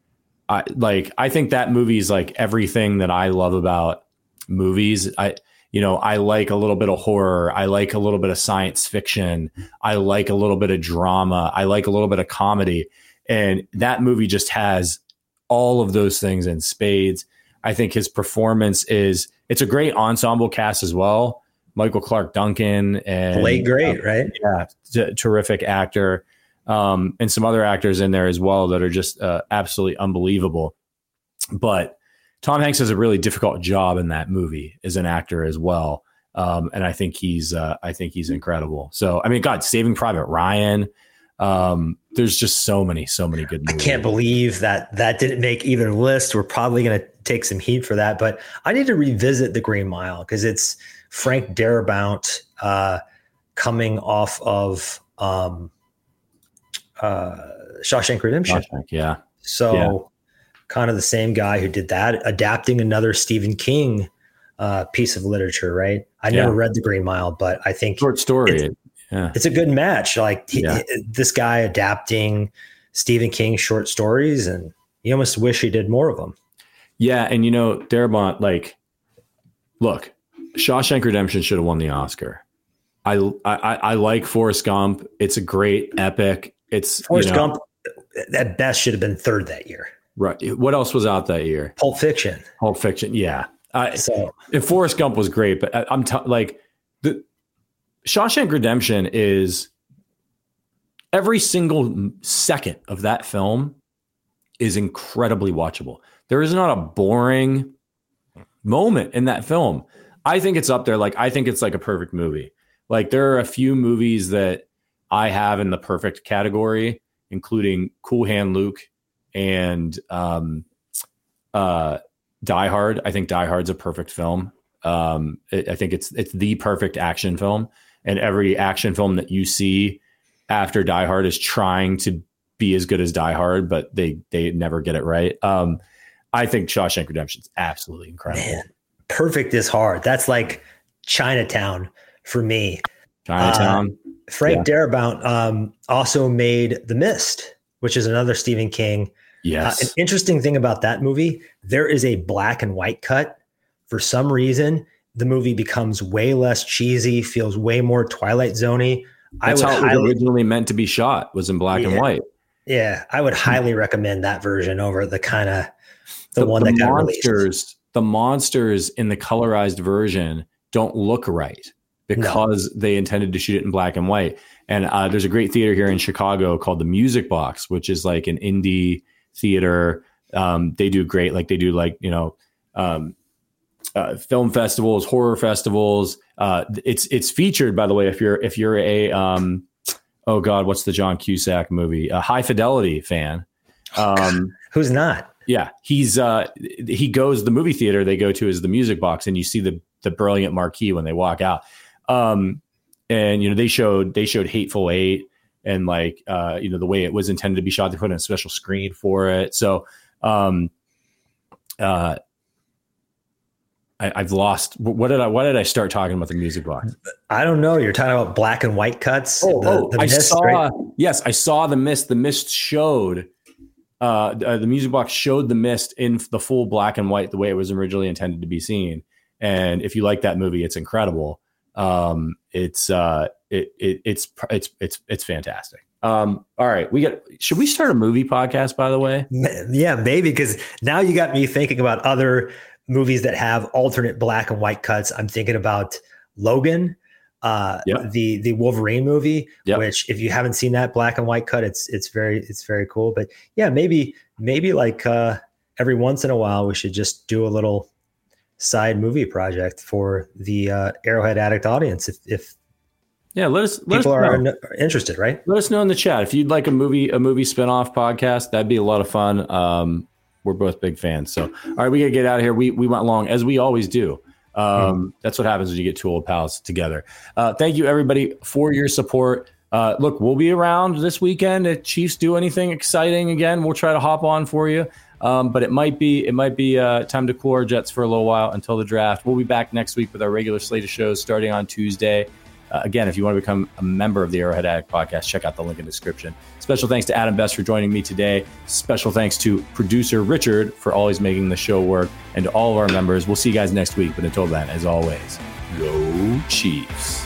I think that movie is like everything that I love about movies. I like a little bit of horror. I like a little bit of science fiction. I like a little bit of drama. I like a little bit of comedy. And that movie just has all of those things in spades. I think his performance it's a great ensemble cast as well. Michael Clark Duncan and Blake Great, right? Yeah. Terrific actor. And some other actors in there as well that are just absolutely unbelievable. But Tom Hanks has a really difficult job in that movie as an actor as well. And I think he's incredible. So, I mean, God, Saving Private Ryan. There's just so many good movies. I can't believe that didn't make either list. We're probably going to take some heat for that, but I need to revisit The Green Mile because it's Frank Darabont coming off of Shawshank Redemption. Yeah. So. Yeah. Kind of the same guy who did that, adapting another Stephen King piece of literature, right? I never read The Green Mile, but I think short story. It's a good match. Like this guy adapting Stephen King short stories, and you almost wish he did more of them. Yeah, and Darabont, look, Shawshank Redemption should have won the Oscar. I like Forrest Gump. It's a great epic. It's Forrest Gump at best should have been third that year. Right. What else was out that year? Pulp Fiction. Yeah. And Forrest Gump was great, but the Shawshank Redemption is every single second of that film is incredibly watchable. There is not a boring moment in that film. I think it's up there. I think it's like a perfect movie. There are a few movies that I have in the perfect category, including Cool Hand Luke and Die Hard. I think Die Hard's a perfect film. I think it's the perfect action film, and every action film that you see after Die Hard is trying to be as good as Die Hard, but they never get it right. I think Shawshank Redemption is absolutely incredible. Man, perfect is hard. That's like Chinatown for me. Chinatown. Frank Darabont also made The Mist, which is another Stephen King. Yes. An interesting thing about that movie, there is a black and white cut. For some reason, the movie becomes way less cheesy, feels way more Twilight Zone-y. That's how it was originally meant to be shot, was in black and white. Yeah, I would highly recommend that version over the kind of the one that got released. The monsters in the colorized version don't look right because they intended to shoot it in black and white. And there's a great theater here in Chicago called the Music Box, which is like an indie theater They do great. Like they do film festivals, horror festivals. It's featured, by the way, if you're a oh God, what's the John Cusack movie? A High Fidelity fan. Who's not? Yeah, he goes, the movie theater they go to is the Music Box, and you see the brilliant marquee when they walk out. And they showed Hateful Eight, and the way it was intended to be shot. They put in a special screen for it. So I've lost. Why did I start talking about the Music Box? I don't know. You're talking about black and white cuts. The mist, right? Yes, I saw The Mist. The Mist showed. The Music Box showed The Mist in the full black and white, the way it was originally intended to be seen. And if you like that movie, it's incredible. It's fantastic. All right, should we start a movie podcast, by the way? Yeah, maybe, because now you got me thinking about other movies that have alternate black and white cuts. I'm thinking about Logan, the Wolverine movie, which if you haven't seen that black and white cut, it's very cool. But yeah, maybe like every once in a while we should just do a little side movie project for the Arrowhead Addict audience. If let us are interested, right? Let us know in the chat if you'd like a movie spinoff podcast. That'd be a lot of fun. We're both big fans. So, all right, we got to get out of here. We went long, as we always do. That's what happens when you get two old pals together. Thank you, everybody, for your support. Look, we'll be around this weekend. If Chiefs do anything exciting again, we'll try to hop on for you. But it might be time to cool our jets for a little while until the draft. We'll be back next week with our regular slate of shows starting on Tuesday. Again, if you want to become a member of the Arrowhead Addict podcast, check out the link in the description. Special thanks to Adam Best for joining me today. Special thanks to producer Richard for always making the show work, and to all of our members. We'll see you guys next week. But until then, as always, go Chiefs.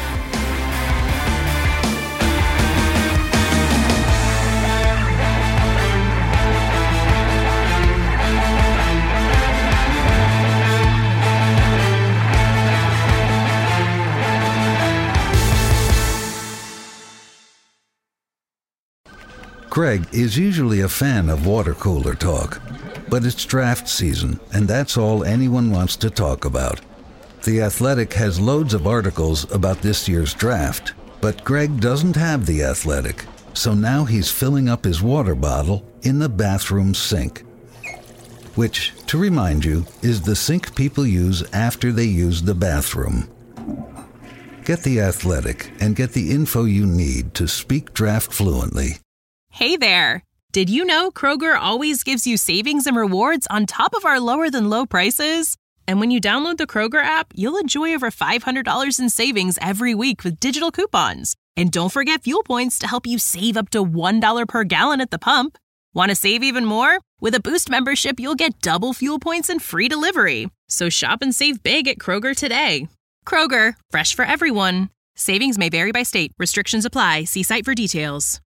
Greg is usually a fan of water cooler talk, but it's draft season, and that's all anyone wants to talk about. The Athletic has loads of articles about this year's draft, but Greg doesn't have The Athletic, so now he's filling up his water bottle in the bathroom sink. Which, to remind you, is the sink people use after they use the bathroom. Get The Athletic and get the info you need to speak draft fluently. Hey there! Did you know Kroger always gives you savings and rewards on top of our lower-than-low prices? And when you download the Kroger app, you'll enjoy over $500 in savings every week with digital coupons. And don't forget fuel points to help you save up to $1 per gallon at the pump. Want to save even more? With a Boost membership, you'll get double fuel points and free delivery. So shop and save big at Kroger today. Kroger, fresh for everyone. Savings may vary by state. Restrictions apply. See site for details.